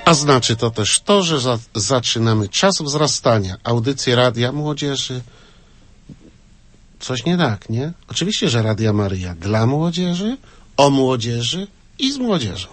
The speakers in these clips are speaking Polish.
A znaczy to też to, że zaczynamy czas wzrastania, audycję Radia Młodzieży. Coś nie tak, nie? Oczywiście, że Radia Maryja dla młodzieży, o młodzieży i z młodzieżą.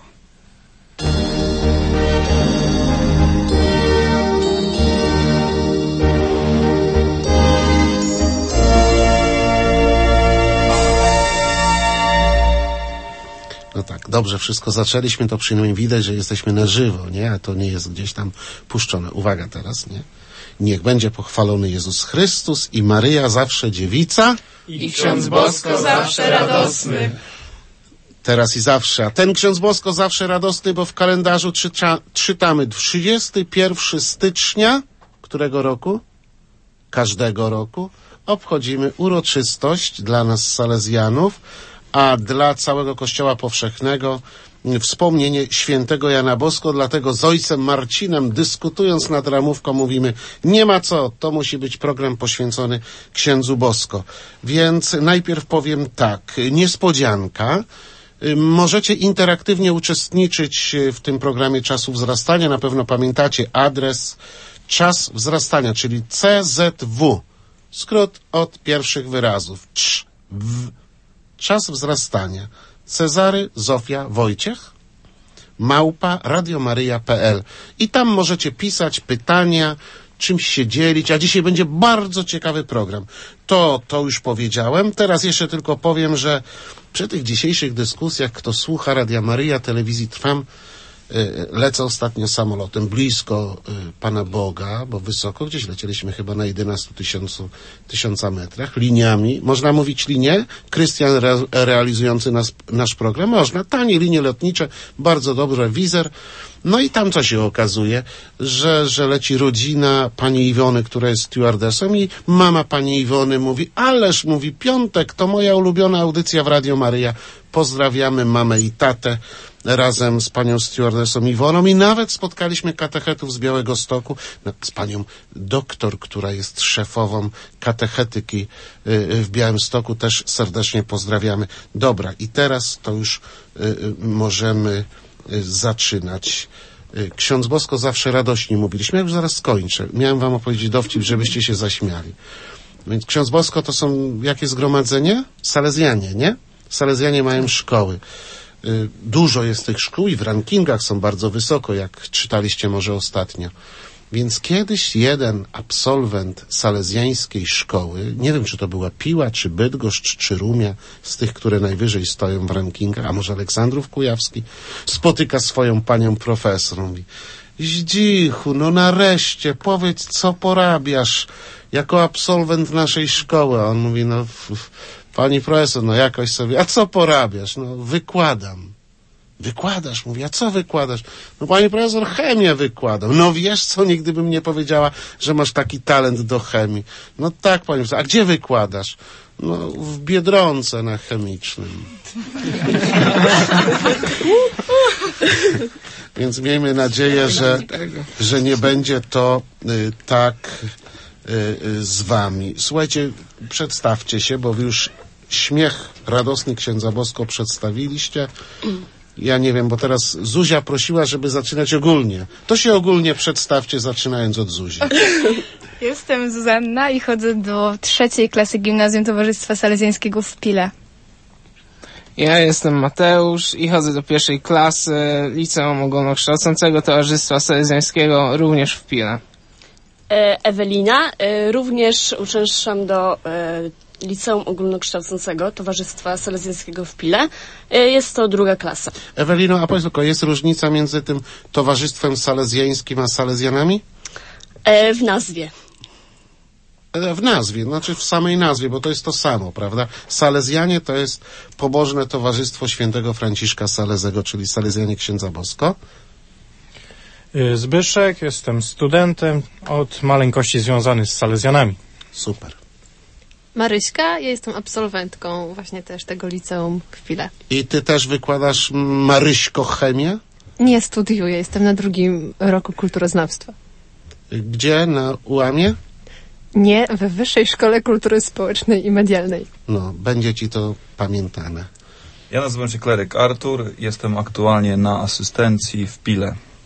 No tak, dobrze wszystko zaczęliśmy, to przynajmniej widać, że jesteśmy na żywo, nie? A to nie jest gdzieś tam puszczone. Uwaga teraz, nie? Niech będzie pochwalony Jezus Chrystus i Maryja zawsze dziewica. I ksiądz Bosko zawsze radosny. Teraz i zawsze. A ten ksiądz Bosko zawsze radosny, bo w kalendarzu czytamy 31 stycznia, którego roku? Każdego roku. Obchodzimy uroczystość dla nas salezjanów, a dla całego Kościoła Powszechnego wspomnienie świętego Jana Bosko, dlatego z ojcem Marcinem dyskutując nad ramówką mówimy, nie ma co, to musi być program poświęcony księdzu Bosko. Więc najpierw powiem tak, niespodzianka. Możecie interaktywnie uczestniczyć w tym programie Czasu Wzrastania. Na pewno pamiętacie adres Czas Wzrastania, czyli CZW. Skrót od pierwszych wyrazów. Czas Wzrastania. Cezary, Zofia, Wojciech, @radiomaryja.pl. I tam możecie pisać pytania, czymś się dzielić, a dzisiaj będzie bardzo ciekawy program. To już powiedziałem. Teraz jeszcze tylko powiem, że przy tych dzisiejszych dyskusjach, kto słucha Radia Maryja, telewizji Trwam, lecę ostatnio samolotem blisko Pana Boga, bo wysoko, gdzieś lecieliśmy chyba na 11 tysiąca metrach, liniami. Można mówić linie? Krystian realizujący nasz program? Można. Tanie linie lotnicze, bardzo dobry wizer. No i tam co się okazuje, że leci rodzina pani Iwony, która jest stewardessą i mama pani Iwony mówi, ależ mówi, piątek to moja ulubiona audycja w Radio Maryja. Pozdrawiamy mamę i tatę razem z panią stewardessą Iwoną i nawet spotkaliśmy katechetów z Białegostoku, z panią doktor, która jest szefową katechetyki w Białymstoku, też serdecznie pozdrawiamy. Dobra, i teraz to już możemy zaczynać. Ksiądz Bosko zawsze radośnie mówiliśmy. Ja już zaraz skończę. Miałem wam opowiedzieć dowcip, żebyście się zaśmiali. Więc ksiądz Bosko to są jakie zgromadzenie? Salezjanie, nie? Salezjanie mają szkoły. Dużo jest tych szkół i w rankingach są bardzo wysoko, jak czytaliście może ostatnio. Więc kiedyś jeden absolwent salezjańskiej szkoły, nie wiem czy to była Piła, czy Bydgoszcz, czy Rumia, z tych, które najwyżej stoją w rankingach, a może Aleksandrów Kujawski, spotyka swoją panią profesor. Mówi, Zdzichu, no nareszcie, powiedz co porabiasz jako absolwent naszej szkoły. A on mówi, no pani profesor, no jakoś sobie, a co porabiasz? No wykładam. Wykładasz? Mówi, a co wykładasz? No pani profesor, chemię wykładam. No wiesz co, nigdy bym nie powiedziała, że masz taki talent do chemii. No tak, pani profesor, a gdzie wykładasz? No w Biedronce na chemicznym. Więc miejmy nadzieję, że nie będzie to tak z wami. Słuchajcie, przedstawcie się, bo wy już śmiech radosny księdza Bosko przedstawiliście. Ja nie wiem, bo teraz Zuzia prosiła, żeby zaczynać ogólnie. To się ogólnie przedstawcie, zaczynając od Zuzi. Jestem Zuzanna i chodzę do 3. klasy Gimnazjum Towarzystwa Salezjańskiego w Pile. Ja jestem Mateusz i chodzę do 1. klasy Liceum Ogólnokształcącego Towarzystwa Salezjańskiego również w Pile. Ewelina, również uczęszczam do Liceum Ogólnokształcącego Towarzystwa Salezjańskiego w Pile. Jest to 2. klasa. Ewelino, a powiedz tylko, jest różnica między tym Towarzystwem Salezjańskim a Salezjanami? W nazwie. W nazwie, znaczy w samej nazwie, bo to jest to samo, prawda? Salezjanie to jest pobożne Towarzystwo Świętego Franciszka Salezego, czyli Salezjanie księdza Bosko. Zbyszek, jestem studentem, od maleńkości związany z Salezjanami. Super. Maryśka, ja jestem absolwentką właśnie też tego liceum w Pile. I ty też wykładasz, Maryśko, chemię? Nie studiuję, jestem na 2. roku kulturoznawstwa. Gdzie? Na UAM-ie? Nie, we Wyższej Szkole Kultury Społecznej i Medialnej. No, będzie ci to pamiętane. Ja nazywam się kleryk Artur, jestem aktualnie na asystencji w Pile.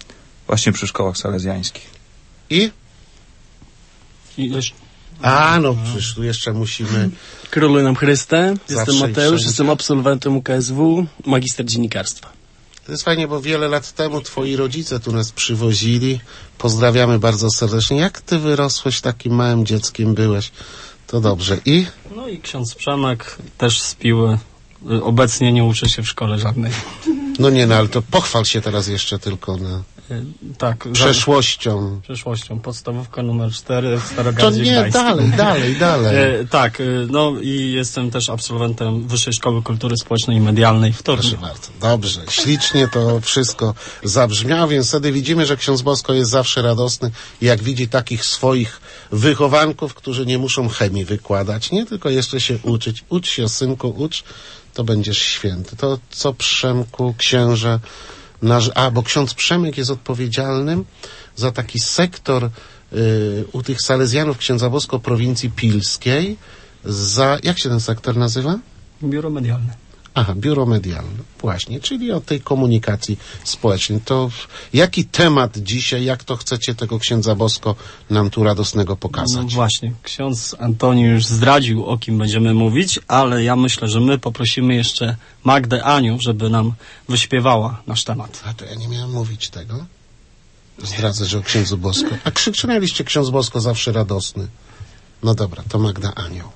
właśnie przy szkołach salezjańskich. I? Ileś... No przecież tu jeszcze musimy... Króluj nam Chryste, jestem Zawsze Mateusz, i jestem absolwentem UKSW, magister dziennikarstwa. To jest fajnie, bo wiele lat temu twoi rodzice tu nas przywozili. Pozdrawiamy bardzo serdecznie. Jak ty wyrosłeś, takim małym dzieckiem byłeś? To dobrze. I? No i ksiądz Przemek też z Piły. Obecnie nie uczy się w szkole żadnej. No nie, ale to pochwal się teraz jeszcze tylko na... Tak. Przeszłością. Podstawówka numer 4 w To Starogardzie nie, Gdańskim. dalej. Tak, no i jestem też absolwentem Wyższej Szkoły Kultury Społecznej i Medialnej w Toruniu. Proszę bardzo. Dobrze, ślicznie to wszystko zabrzmiało, więc wtedy widzimy, że ksiądz Bosko jest zawsze radosny, jak widzi takich swoich wychowanków, którzy nie muszą chemii wykładać, nie? Tylko jeszcze się uczyć. Ucz się, synku, ucz, to będziesz święty. To co, Przemku, księże... bo ksiądz Przemek jest odpowiedzialnym za taki sektor u tych salezjanów księdza Bosko prowincji pilskiej. Jak się ten sektor nazywa? Biuro Medialne. Biuro Medialne. Właśnie, czyli o tej komunikacji społecznej. To jaki temat dzisiaj, jak to chcecie tego księdza Bosko nam tu radosnego pokazać? No właśnie, ksiądz Antoni już zdradził, o kim będziemy mówić, ale ja myślę, że my poprosimy jeszcze Magdę Aniu, żeby nam wyśpiewała nasz temat. A to ja nie miałem mówić tego? Zdradzę, że o księdzu Bosko. A krzycznęliście ksiądz Bosko zawsze radosny. No dobra, to Magda Anioł.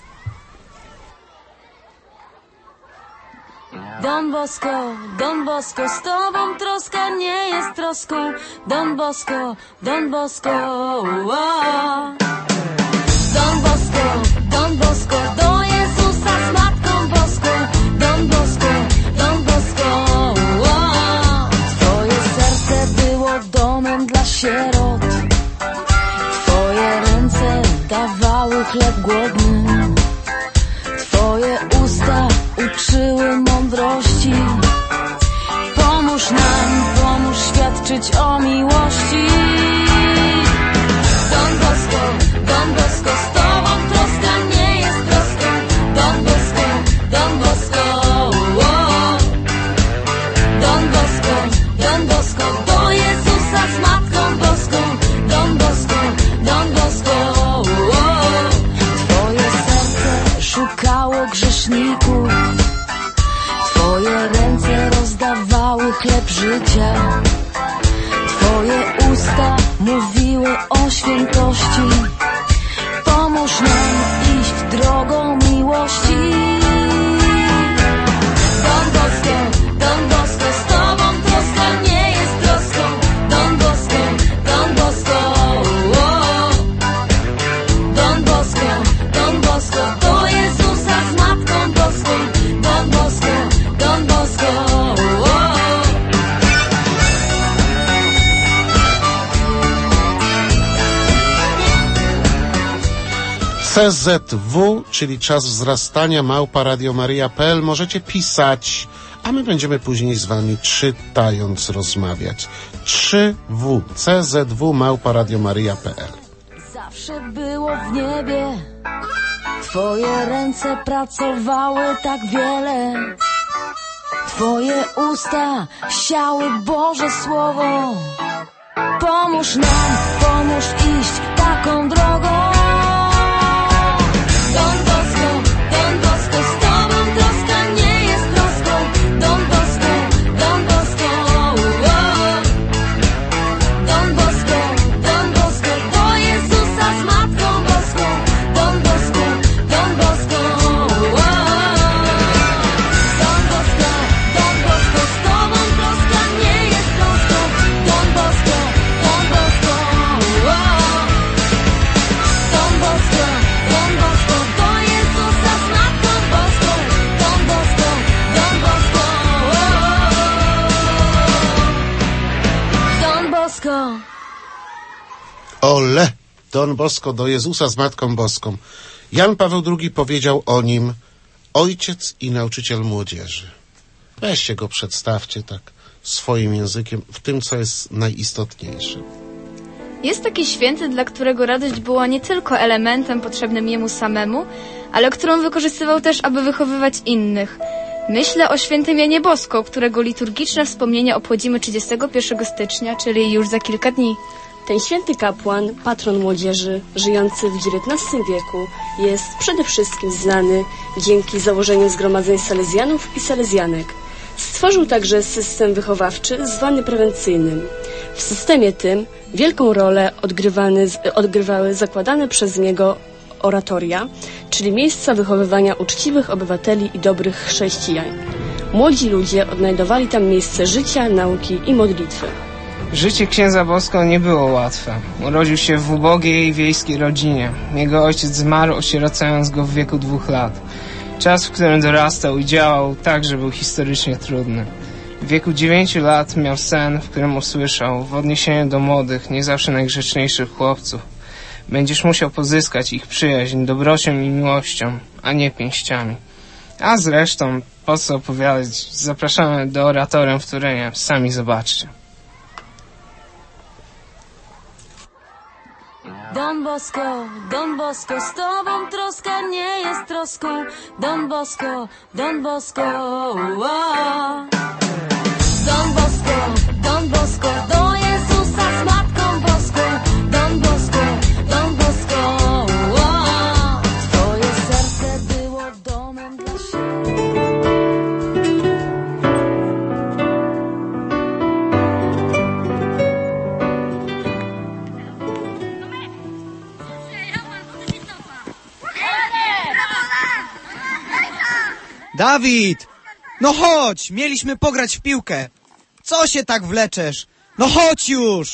Don Bosco, z tobą troska nie jest troską. Don Bosco, oh. Don Bosco, do Jezusa z Matką Boską. Don Bosco, oh. Twoje serce było domem dla sierot. Twoje ręce dawały chleb głodnym. Twoje usta uczyły mądrości. Pomóż nam, pomóż świadczyć o miłości. Don Bosco, z tobą troska nie jest troską. Don Bosco, oh. Don Bosco, do Jezusa z Matką Boską. Don Bosco, oh. Twoje serce szukało grzeszników. Twoje ręce rozdawały chleb życia. Twoje usta mówiły o świętości. Pomóż nam iść drogą miłości. Don Bosco, z tobą troska nie jest troską. Don Bosco, oh. Don Bosco, do Jezusa z Matką Boską. Don Bosco, oh. CZW, czyli czas wzrastania, @radiomaria.pl. Możecie pisać, a my będziemy później z wami czytając rozmawiać. 3W, CZW, @radiomaria.pl. Zawsze było w niebie. Twoje ręce pracowały tak wiele. Twoje usta siały Boże Słowo. Pomóż nam, pomóż iść taką drogą. Don Bosco, z tobą troska nie jest troską. Don Bosco, oh. Don Bosco, do Jezusa z Matką Boską. Don Bosco, oh. Don Bosco, z tobą troska nie jest troską. Don Bosco, oh. Don Bosco, do Jezusa z Matką Boską. Don Bosco, oh. Don Bosco. Ole, Don Bosco do Jezusa z Matką Boską. Jan Paweł II powiedział o nim: ojciec i nauczyciel młodzieży. Weźcie go, przedstawcie tak swoim językiem, w tym, co jest najistotniejsze. Jest taki święty, dla którego radość była nie tylko elementem potrzebnym jemu samemu, ale którą wykorzystywał też, aby wychowywać innych. Myślę o świętym Janie Bosko, którego liturgiczne wspomnienie obchodzimy 31 stycznia, czyli już za kilka dni. Ten święty kapłan, patron młodzieży, żyjący w XIX wieku, jest przede wszystkim znany dzięki założeniu zgromadzeń salezjanów i salezjanek. Stworzył także system wychowawczy zwany prewencyjnym. W systemie tym wielką rolę odgrywały zakładane przez niego oratoria, czyli miejsca wychowywania uczciwych obywateli i dobrych chrześcijan. Młodzi ludzie odnajdowali tam miejsce życia, nauki i modlitwy. Życie księdza Bosko nie było łatwe. Urodził się w ubogiej wiejskiej rodzinie. Jego ojciec zmarł, osieracając go w wieku 2 lat. Czas, w którym dorastał i działał, także był historycznie trudny. W wieku 9 lat miał sen, w którym usłyszał, w odniesieniu do młodych, nie zawsze najgrzeczniejszych chłopców: będziesz musiał pozyskać ich przyjaźń dobrocią i miłością, a nie pięściami. A zresztą, po co opowiadać, zapraszamy do oratorium w Turynie, sami zobaczcie. Don Bosco, z tobą troska nie jest troską. Don Bosco, Don Bosco, do Jezusa z Matką Boską. Don Bosco, twoje serce było domem dla siebie. Dawid! No chodź! Mieliśmy pograć w piłkę. Co się tak wleczesz? No chodź już!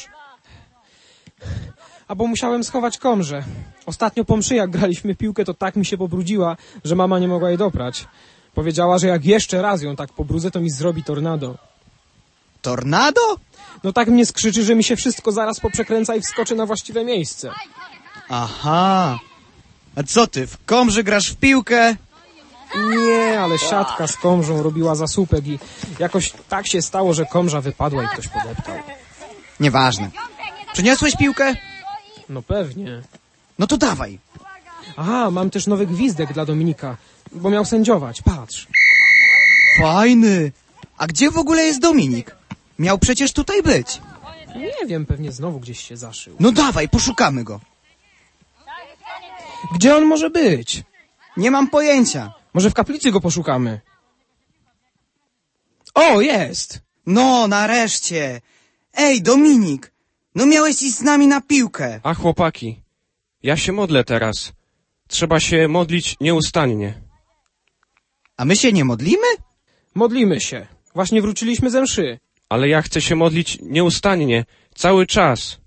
A bo musiałem schować komrze. Ostatnio po mszy, jak graliśmy w piłkę, to tak mi się pobrudziła, że mama nie mogła jej doprać. Powiedziała, że jak jeszcze raz ją tak pobrudzę, to mi zrobi tornado. Tornado? No tak mnie skrzyczy, że mi się wszystko zaraz poprzekręca i wskoczy na właściwe miejsce. Aha. A co ty, w komrze grasz w piłkę? Nie, ale siatka z komrzą robiła zasupek i jakoś tak się stało, że komrza wypadła i ktoś podeptał. Nieważne. Przyniosłeś piłkę? No pewnie. No to dawaj. Aha, mam też nowy gwizdek dla Dominika, bo miał sędziować, patrz. Fajny. A gdzie w ogóle jest Dominik? Miał przecież tutaj być. Nie wiem, pewnie znowu gdzieś się zaszył. No dawaj, poszukamy go. Gdzie on może być? Nie mam pojęcia. Może w kaplicy go poszukamy. O, jest! No, nareszcie. Ej, Dominik, no miałeś iść z nami na piłkę. A chłopaki, ja się modlę teraz. Trzeba się modlić nieustannie. A my się nie modlimy? Modlimy się. Właśnie wróciliśmy ze mszy. Ale ja chcę się modlić nieustannie, cały czas.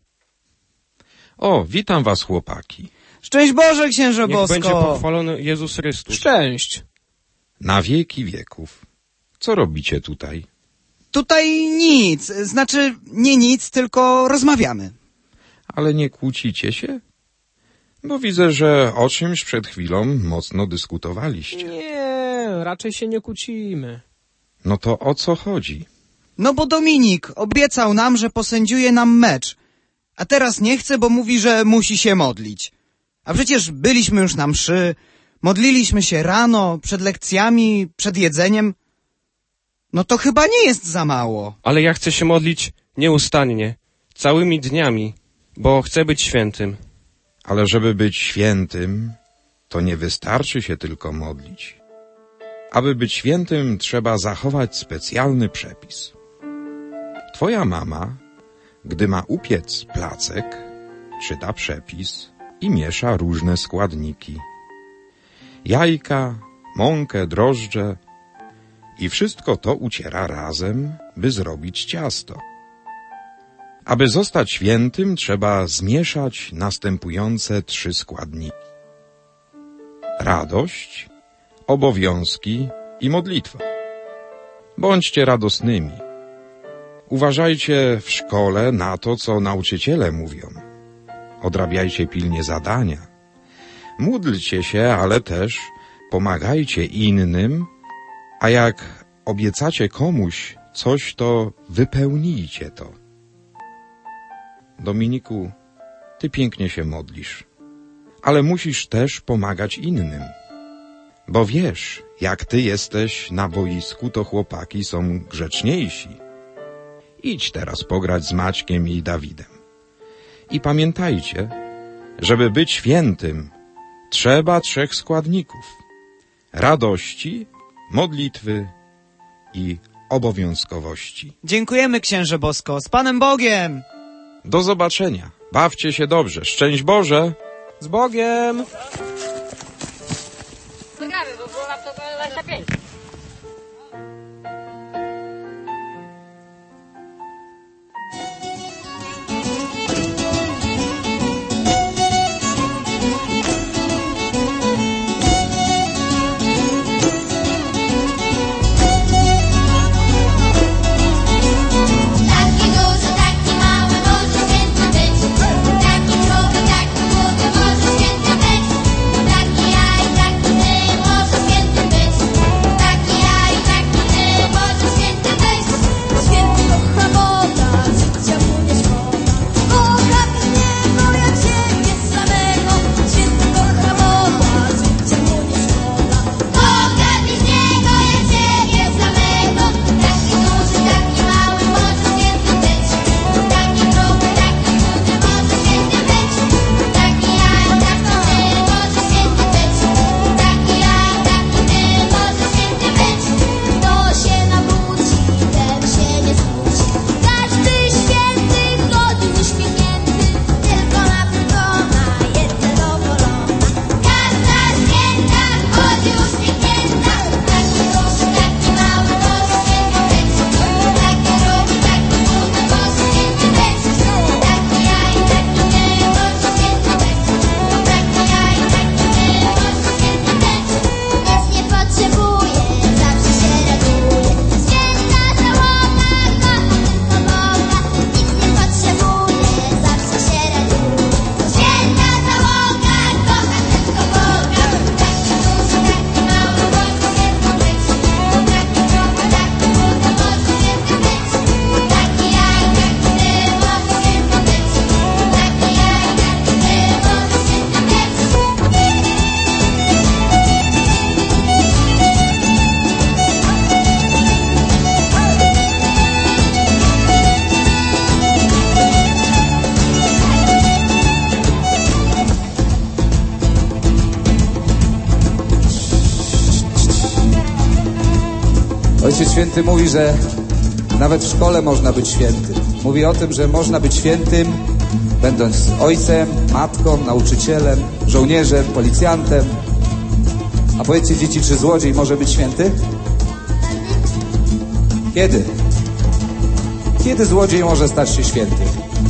O, witam was, chłopaki. Szczęść Boże, księże Niech Bosko. będzie pochwalony Jezus Chrystus. Szczęść. Na wieki wieków. Co robicie tutaj? Tutaj nic, znaczy nie nic, tylko rozmawiamy. Ale nie kłócicie się? Bo widzę, że o czymś przed chwilą mocno dyskutowaliście. Nie, raczej się nie kłócimy. No to o co chodzi? No bo Dominik obiecał nam, że posędziuje nam mecz. A teraz nie chce, bo mówi, że musi się modlić. A przecież byliśmy już na mszy, modliliśmy się rano, przed lekcjami, przed jedzeniem. No to chyba nie jest za mało. Ale ja chcę się modlić nieustannie, całymi dniami, bo chcę być świętym. Ale żeby być świętym, to nie wystarczy się tylko modlić. Aby być świętym, trzeba zachować specjalny przepis. Twoja mama, gdy ma upiec placek, czyta przepis i miesza różne składniki. Jajka, mąkę, drożdże i wszystko to uciera razem, by zrobić ciasto. Aby zostać świętym, trzeba zmieszać następujące 3 składniki. Radość, obowiązki i modlitwa. Bądźcie radosnymi. Uważajcie w szkole na to, co nauczyciele mówią. Odrabiajcie pilnie zadania. Módlcie się, ale też pomagajcie innym, a jak obiecacie komuś coś, to wypełnijcie to. Dominiku, ty pięknie się modlisz, ale musisz też pomagać innym. Bo wiesz, jak ty jesteś na boisku, to chłopaki są grzeczniejsi. Idź teraz pograć z Maćkiem i Dawidem. I pamiętajcie, żeby być świętym, trzeba 3 składników: radości, modlitwy i obowiązkowości. Dziękujemy, księże Bosko. Z Panem Bogiem! Do zobaczenia. Bawcie się dobrze. Szczęść Boże! Z Bogiem! Czekamy, bo było nam to 25. Ojciec Święty mówi, że nawet w szkole można być świętym. Mówi o tym, że można być świętym, będąc ojcem, matką, nauczycielem, żołnierzem, policjantem. A powiedzcie, dzieci, czy złodziej może być święty? Kiedy? Kiedy złodziej może stać się święty?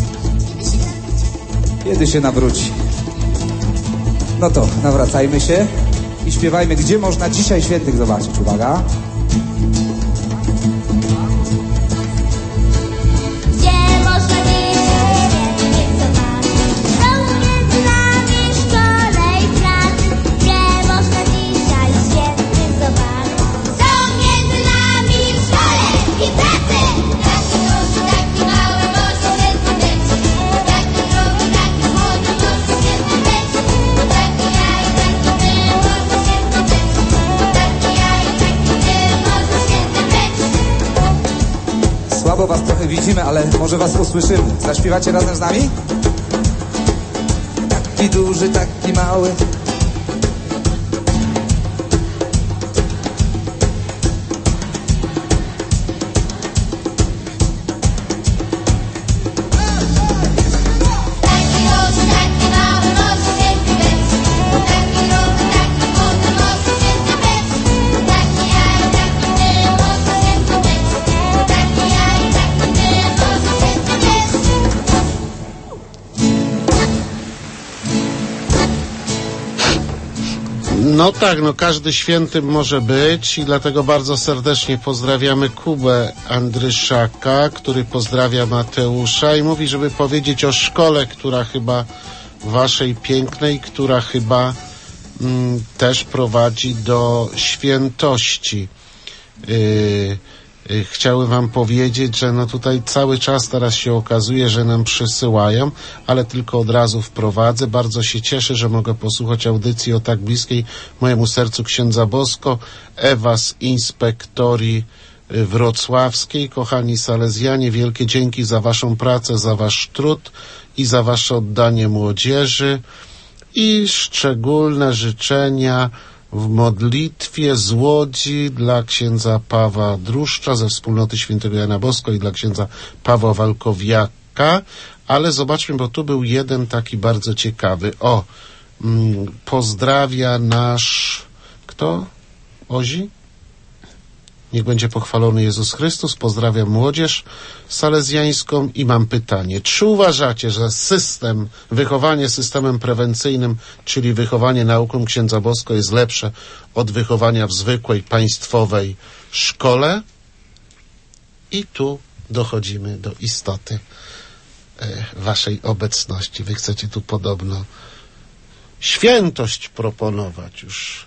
Kiedy się nawróci. No to nawracajmy się i śpiewajmy, gdzie można dzisiaj świętych zobaczyć. Uwaga! Słabo was trochę widzimy, ale może was usłyszymy. Zaśpiewacie razem z nami? Taki duży, taki mały. No tak, no każdy świętym może być i dlatego bardzo serdecznie pozdrawiamy Kubę Andryszaka, który pozdrawia Mateusza i mówi, żeby powiedzieć o szkole, która chyba waszej pięknej, która chyba też prowadzi do świętości. chciały wam powiedzieć, że no tutaj cały czas teraz się okazuje, że nam przysyłają, ale tylko od razu wprowadzę. Bardzo się cieszę, że mogę posłuchać audycji o tak bliskiej mojemu sercu księdza Bosko, Ewa z Inspektorii Wrocławskiej. Kochani salezjanie, wielkie dzięki za waszą pracę, za wasz trud i za wasze oddanie młodzieży i szczególne życzenia w modlitwie z Łodzi dla księdza Pawła Druszcza ze wspólnoty świętego Jana Bosko i dla księdza Pawła Walkowiaka. Ale zobaczmy, bo tu był jeden taki bardzo ciekawy. Pozdrawia nasz... Kto? Ozi? Niech będzie pochwalony Jezus Chrystus. Pozdrawiam młodzież salezjańską i mam pytanie. Czy uważacie, że wychowanie systemem prewencyjnym, czyli wychowanie nauką księdza Bosko jest lepsze od wychowania w zwykłej, państwowej szkole? I tu dochodzimy do istoty waszej obecności. Wy chcecie tu podobno świętość proponować już.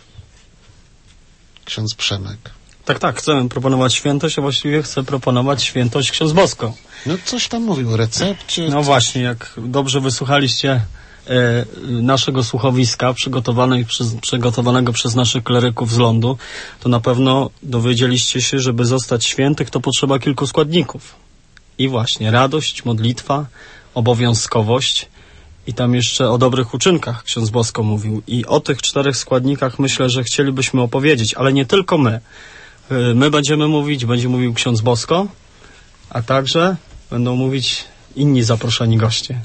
Ksiądz Przemek. Tak, chcę proponować świętość, a właściwie chcę proponować świętość ksiądz Bosko. No coś tam mówił o recepcie. No właśnie, jak dobrze wysłuchaliście naszego słuchowiska przygotowanego przez naszych kleryków z lądu, to na pewno dowiedzieliście się, żeby zostać świętych, to potrzeba kilku składników. I właśnie radość, modlitwa, obowiązkowość i tam jeszcze o dobrych uczynkach ksiądz Bosko mówił. I o tych 4 składnikach myślę, że chcielibyśmy opowiedzieć, ale nie tylko my. My będziemy mówić, będzie mówił ksiądz Bosko, a także będą mówić inni zaproszeni goście.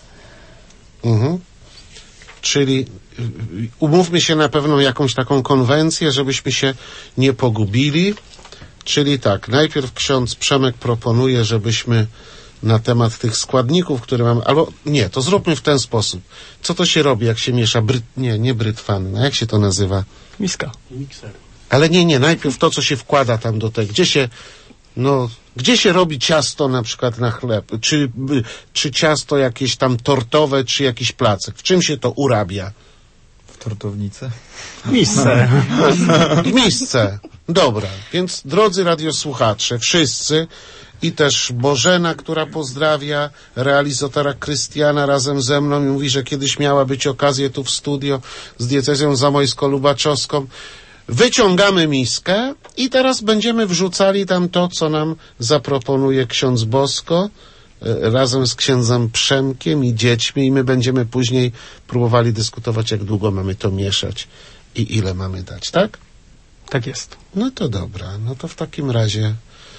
Czyli umówmy się na pewną jakąś taką konwencję, żebyśmy się nie pogubili. Czyli tak, najpierw ksiądz Przemek proponuje, żebyśmy na temat tych składników, które mamy, albo nie, to zróbmy w ten sposób. Co to się robi, jak się miesza nie brytwanna, jak się to nazywa? Miska. Mikser. Ale nie, najpierw to, co się wkłada tam do tego. Gdzie się robi ciasto na przykład na chleb? Czy ciasto jakieś tam tortowe, czy jakiś placek? W czym się to urabia? W tortownicy. Misce. W misce. Dobra, więc drodzy radiosłuchacze, wszyscy i też Bożena, która pozdrawia realizatora Krystiana razem ze mną i mówi, że kiedyś miała być okazja tu w studio z diecezją zamojsko-lubaczowską. Wyciągamy miskę i teraz będziemy wrzucali tam to, co nam zaproponuje ksiądz Bosko razem z księdzem Przemkiem i dziećmi i my będziemy później próbowali dyskutować, jak długo mamy to mieszać i ile mamy dać, tak? Tak jest. No to dobra, no to w takim razie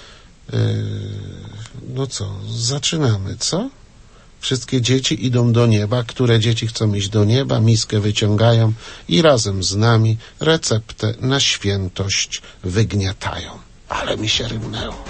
no co, zaczynamy, co? Wszystkie dzieci idą do nieba. Które dzieci chcą iść do nieba? Miskę wyciągają i razem z nami receptę na świętość wygniatają. Ale mi się rymnęło.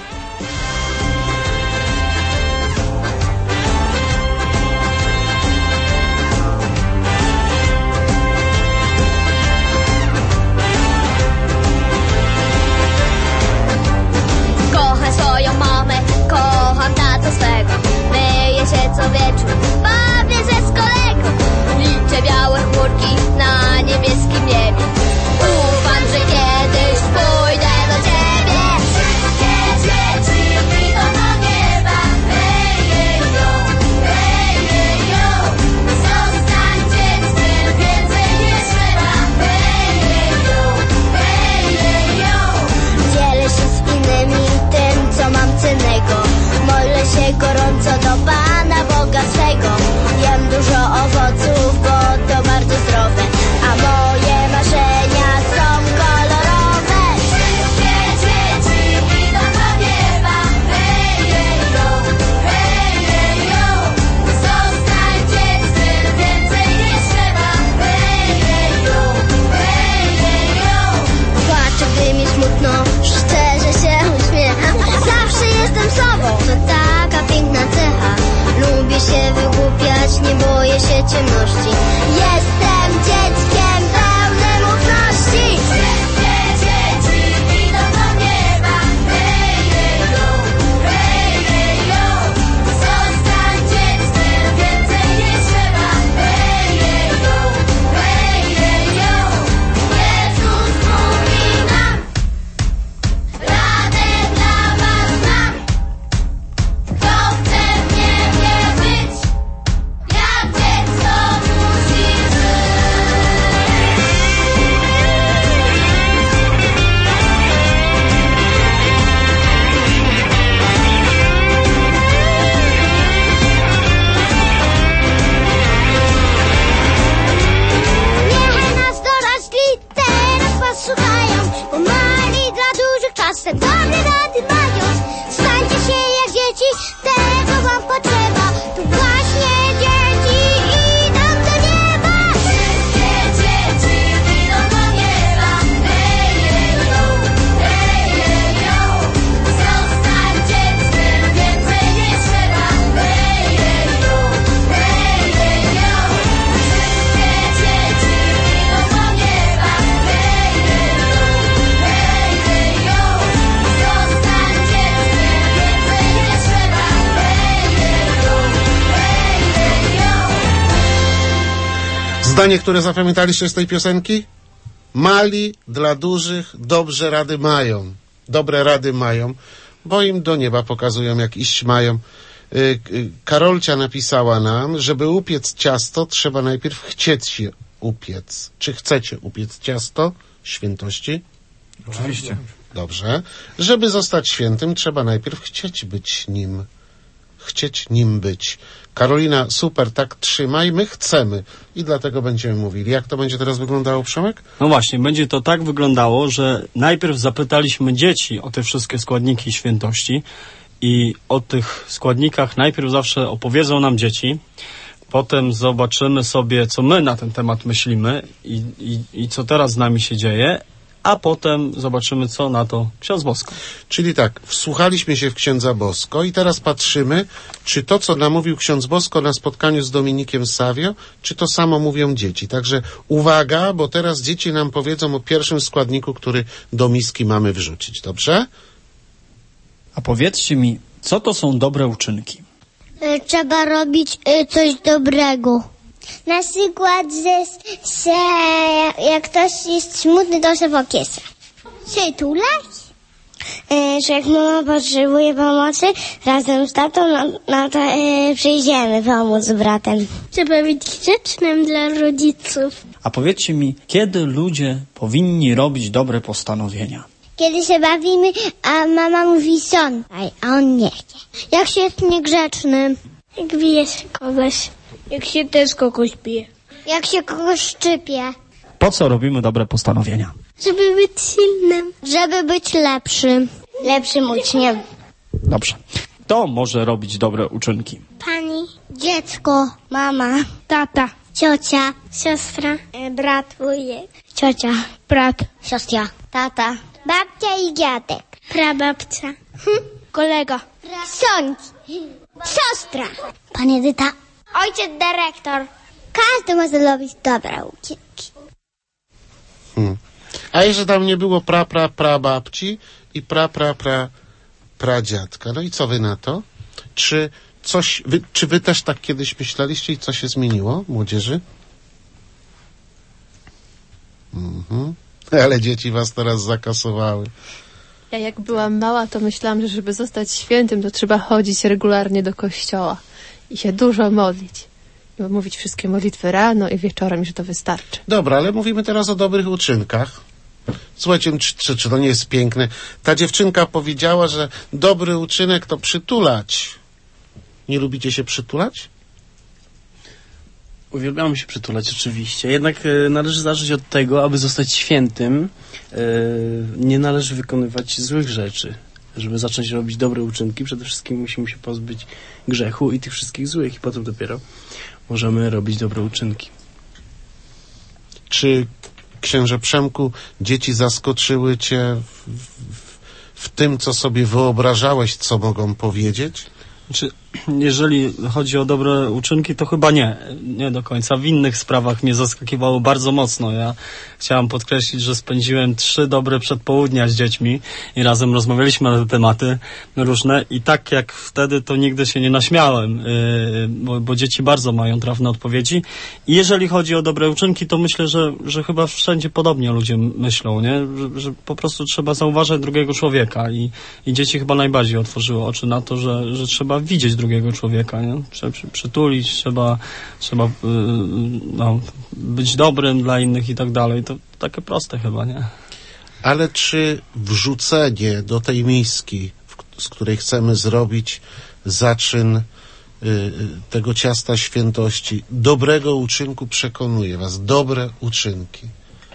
Kocham swoją mamę, kocham tatę swego. Myję się co wieczór, bawię się z kolegą. Liczę białe chmurki na niebieskim niebie. Ufam, że kiedyś pójdę do ciebie. Wszystkie dzieci idą do nieba. Hej, hej, jo, hej, hej, jo. Zostań dzieckiem, więcej nie trzeba. Hej, hej, jo, hej, hej, jo. Dzielę się z innymi tym, co mam cennego. Modlę się gorąco do Pana Boga swego. Jem dużo owoców, bo to bardzo zdrowe. A moje marzenia są kolorowe. Wszystkie dzieci idą do nieba. Hej, hej, jo, hej, hej, jo. Zostań dzieckiem, więcej nie trzeba. Hej, hej, jo, hej, hej, jo. Płaczę, gdy mi smutno, szczerze się uśmiecham. Zawsze jestem sobą, to taka piękna cecha. Lubię się wygłupiać, nie boję się ciemności. Jestem dzieckiem pełnym ufności. Wszystkie dzieci idą do nieba. Hej, hej, jo, hej, hej, jo. Zostań dzieckiem, więcej nie trzeba. Hej, hej, jo, hej, hej, jo. Jezus mówi nam radę dla Zdanie, które zapamiętaliście z tej piosenki? Mali dla dużych dobrze rady mają. Dobre rady mają, bo im do nieba pokazują, jak iść mają. Karolcia napisała nam, żeby upiec ciasto, trzeba najpierw chcieć je upiec. Czy chcecie upiec ciasto świętości? Oczywiście. Dobrze. Żeby zostać świętym, trzeba najpierw chcieć być nim. Chcieć nim być. Karolina, super, tak trzymaj, my chcemy. I dlatego będziemy mówili. Jak to będzie teraz wyglądało, Przemek? No właśnie, będzie to tak wyglądało, że najpierw zapytaliśmy dzieci o te wszystkie składniki świętości i o tych składnikach najpierw zawsze opowiedzą nam dzieci. Potem zobaczymy sobie, co my na ten temat myślimy i co teraz z nami się dzieje, a potem zobaczymy, co na to ksiądz Bosko. Czyli tak, wsłuchaliśmy się w księdza Bosko i teraz patrzymy, czy to, co namówił ksiądz Bosko na spotkaniu z Dominikiem Savio, czy to samo mówią dzieci. Także uwaga, bo teraz dzieci nam powiedzą o pierwszym składniku, który do miski mamy wrzucić. Dobrze? A powiedzcie mi, co to są dobre uczynki? Trzeba robić coś dobrego. Na przykład, że jak ktoś jest smutny, to się pokiesa. Się tulać? Że jak mama potrzebuje pomocy, razem z tatą, no to przyjdziemy pomóc z bratem. Trzeba być grzecznym dla rodziców. A powiedzcie mi, kiedy ludzie powinni robić dobre postanowienia? Kiedy się bawimy, a mama mówi sonaj, a on nie chce. Jak się jest niegrzeczny. Jak bije się kogoś. Jak się też kogoś bije. Jak się kogoś szczypie. Po co robimy dobre postanowienia? Żeby być silnym. Żeby być lepszym. Lepszym uczniem. Dobrze. Kto może robić dobre uczynki? Pani. Dziecko. Mama. Tata. Ciocia. Siostra. Brat. Wujek. Ciocia. Brat. Siostra. Tata. Babcia i dziadek. Prababcia. Kolega. Sąd. Siostra. Pani Edyta. Ojciec dyrektor. Każdy może robić dobre uczynki. A jeszcze tam nie było prababci i pradziadka. No i co wy na to? Czy wy też tak kiedyś myśleliście i co się zmieniło, młodzieży? Ale dzieci was teraz zakasowały. Ja jak byłam mała, to myślałam, że żeby zostać świętym, to trzeba chodzić regularnie do kościoła i się dużo modlić. I mówić wszystkie modlitwy rano i wieczorem, że to wystarczy. Dobra, ale mówimy teraz o dobrych uczynkach. Słuchajcie, czy to nie jest piękne? Ta dziewczynka powiedziała, że dobry uczynek to przytulać. Nie lubicie się przytulać? Uwielbiam się przytulać oczywiście, jednak należy zacząć od tego, aby zostać świętym, nie należy wykonywać złych rzeczy. Żeby zacząć robić dobre uczynki, przede wszystkim musimy się pozbyć grzechu i tych wszystkich złych i potem dopiero możemy robić dobre uczynki. Czy, księże Przemku, dzieci zaskoczyły cię w tym, co sobie wyobrażałeś, co mogą powiedzieć? Jeżeli chodzi o dobre uczynki, to chyba nie do końca. W innych sprawach mnie zaskakiwało bardzo mocno. Ja chciałam podkreślić, że spędziłem 3 dobre przedpołudnia z dziećmi i razem rozmawialiśmy na te tematy różne i tak jak wtedy, to nigdy się nie naśmiałem, bo dzieci bardzo mają trafne odpowiedzi. I jeżeli chodzi o dobre uczynki, to myślę, że chyba wszędzie podobnie ludzie myślą, nie? Że po prostu trzeba zauważać drugiego człowieka i dzieci chyba najbardziej otworzyły oczy na to, że trzeba widzieć drugiego człowieka, nie? Trzeba przytulić, trzeba być dobrym dla innych i tak dalej. To takie proste chyba, nie? Ale czy wrzucenie do tej miski, z której chcemy zrobić zaczyn tego ciasta świętości, dobrego uczynku przekonuje was? Dobre uczynki.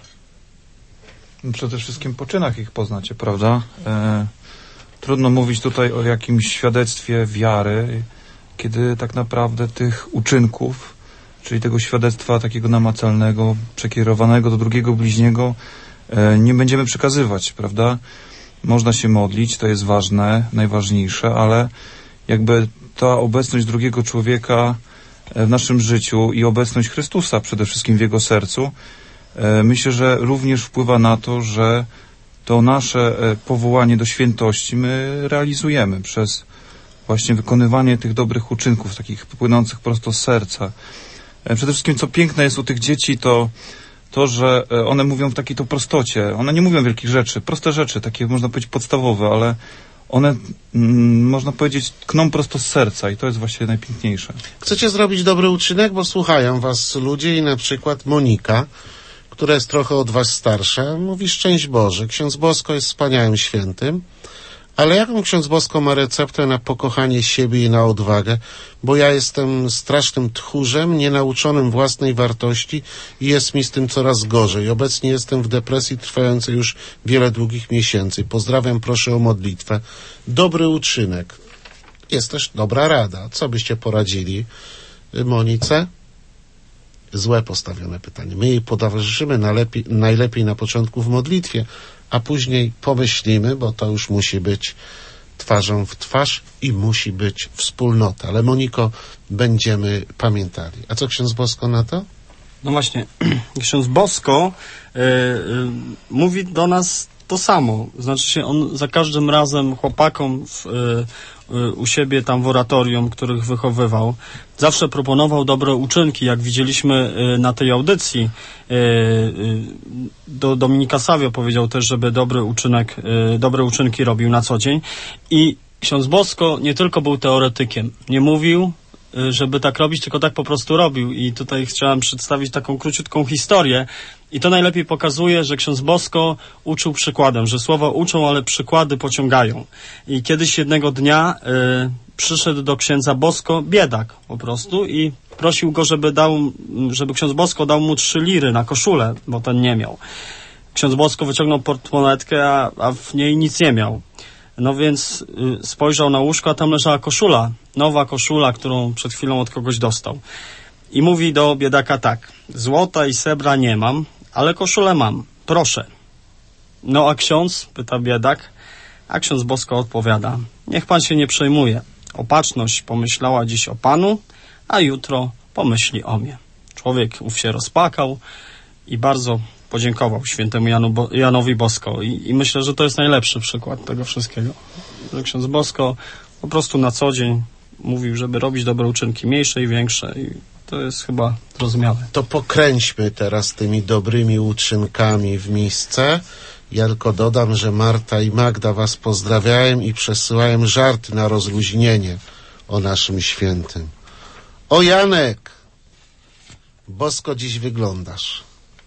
Przede wszystkim po czynach ich poznacie, prawda? Trudno mówić tutaj o jakimś świadectwie wiary, kiedy tak naprawdę tych uczynków, czyli tego świadectwa takiego namacalnego, przekierowanego do drugiego bliźniego, nie będziemy przekazywać, prawda? Można się modlić, to jest ważne, najważniejsze, ale jakby ta obecność drugiego człowieka w naszym życiu i obecność Chrystusa przede wszystkim w jego sercu, myślę, że również wpływa na to, że to nasze powołanie do świętości my realizujemy przez właśnie wykonywanie tych dobrych uczynków, takich płynących prosto z serca. Przede wszystkim, co piękne jest u tych dzieci, to, że one mówią w takiej to prostocie. One nie mówią wielkich rzeczy, proste rzeczy, takie można powiedzieć podstawowe, ale one, można powiedzieć, tkną prosto z serca i to jest właśnie najpiękniejsze. Chcecie zrobić dobry uczynek, bo słuchają was ludzie i na przykład Monika, która jest trochę od was starsza, mówi: szczęść Boże, ksiądz Bosko jest wspaniałym świętym, ale jaką ksiądz Bosko ma receptę na pokochanie siebie i na odwagę? Bo ja jestem strasznym tchórzem, nienauczonym własnej wartości i jest mi z tym coraz gorzej. Obecnie jestem w depresji trwającej już wiele długich miesięcy. Pozdrawiam, proszę o modlitwę. Dobry uczynek. Jest też dobra rada. Co byście poradzili Monice? Złe postawione pytanie. My jej towarzyszymy najlepiej na początku w modlitwie, a później pomyślimy, bo to już musi być twarzą w twarz i musi być wspólnota. Ale Moniko, będziemy pamiętali. A co ksiądz Bosko na to? No właśnie, ksiądz Bosko mówi do nas to samo. Znaczy się, on za każdym razem chłopakom u siebie tam w oratorium, których wychowywał, zawsze proponował dobre uczynki, jak widzieliśmy na tej audycji. Do Dominika Savio powiedział też, żeby dobre uczynki robił na co dzień. I ksiądz Bosko nie tylko był teoretykiem, nie mówił, żeby tak robić, tylko tak po prostu robił. I tutaj chciałem przedstawić taką króciutką historię. I to najlepiej pokazuje, że ksiądz Bosko uczył przykładem, że słowa uczą, ale przykłady pociągają. I kiedyś jednego dnia przyszedł do księdza Bosko biedak po prostu i prosił go, żeby ksiądz Bosko dał mu 3 liry na koszulę, bo ten nie miał. Ksiądz Bosko wyciągnął portmonetkę, a w niej nic nie miał. No więc spojrzał na łóżko, a tam leżała koszula. Nowa koszula, którą przed chwilą od kogoś dostał. I mówi do biedaka tak: złota i srebra nie mam, ale koszulę mam. Proszę. No a ksiądz? Pyta biedak. A ksiądz Bosko odpowiada: niech pan się nie przejmuje. Opatrzność pomyślała dziś o panu, a jutro pomyśli o mnie. Człowiek ów się rozpłakał i bardzo podziękował świętemu Janowi Bosko. I myślę, że to jest najlepszy przykład tego wszystkiego. Że ksiądz Bosko po prostu na co dzień mówił, żeby robić dobre uczynki, mniejsze i większe. I to jest chyba zrozumiałe. To pokręćmy teraz tymi dobrymi uczynkami w miejsce. Ja tylko dodam, że Marta i Magda was pozdrawiałem i przesyłałem żarty na rozluźnienie o naszym świętym. O Janek, bosko dziś wyglądasz.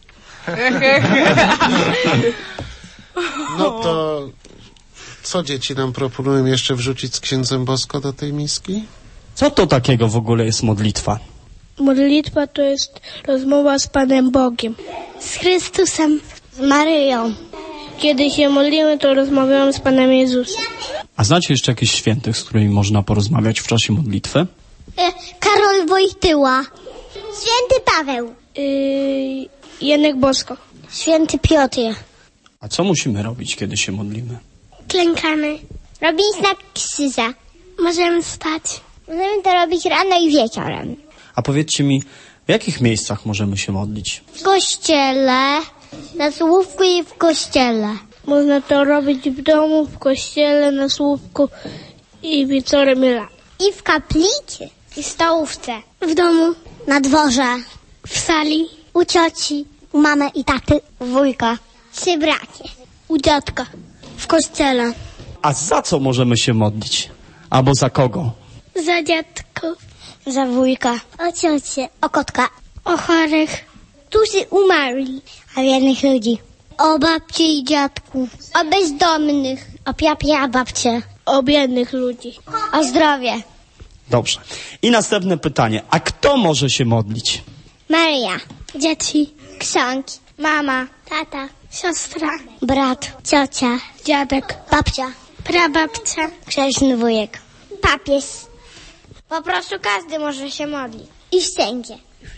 No to co dzieci nam proponują jeszcze wrzucić z księdzem Bosko do tej miski? Co to takiego w ogóle jest modlitwa? Modlitwa to jest rozmowa z Panem Bogiem. Z Chrystusem, z Maryją. Kiedy się modlimy, to rozmawiamy z Panem Jezusem. A znacie jeszcze jakichś świętych, z którymi można porozmawiać w czasie modlitwy? Karol Wojtyła. Święty Paweł. Janek Bosko. Święty Piotr. A co musimy robić, kiedy się modlimy? Klękamy. Robimy znak krzyża. Możemy spać. Możemy to robić rano i wieczorem. A powiedzcie mi, w jakich miejscach możemy się modlić? W kościele, na słówku i w kościele. Można to robić w domu, w kościele, na słówku i wieczorem i rano. I w kaplicy, i w stołówce. W domu, na dworze, w sali, u cioci, u mamy i taty, u wujka, przy bracie, u dziadka, w kościele. A za co możemy się modlić? Albo za kogo? Za dziadków, za wujka, o ciocie, o kotka, o chorych, którzy umarli, a wiernych ludzi, o babci i dziadków, o bezdomnych, o piapia babcie, o biednych ludzi, o zdrowie. Dobrze. I następne pytanie. A kto może się modlić? Maria, dzieci, ksiądz, mama, tata, siostra, brat, ciocia, dziadek, babcia, prababcia, grzeczny wujek, papież. Po prostu każdy może się modlić. I wszędzie.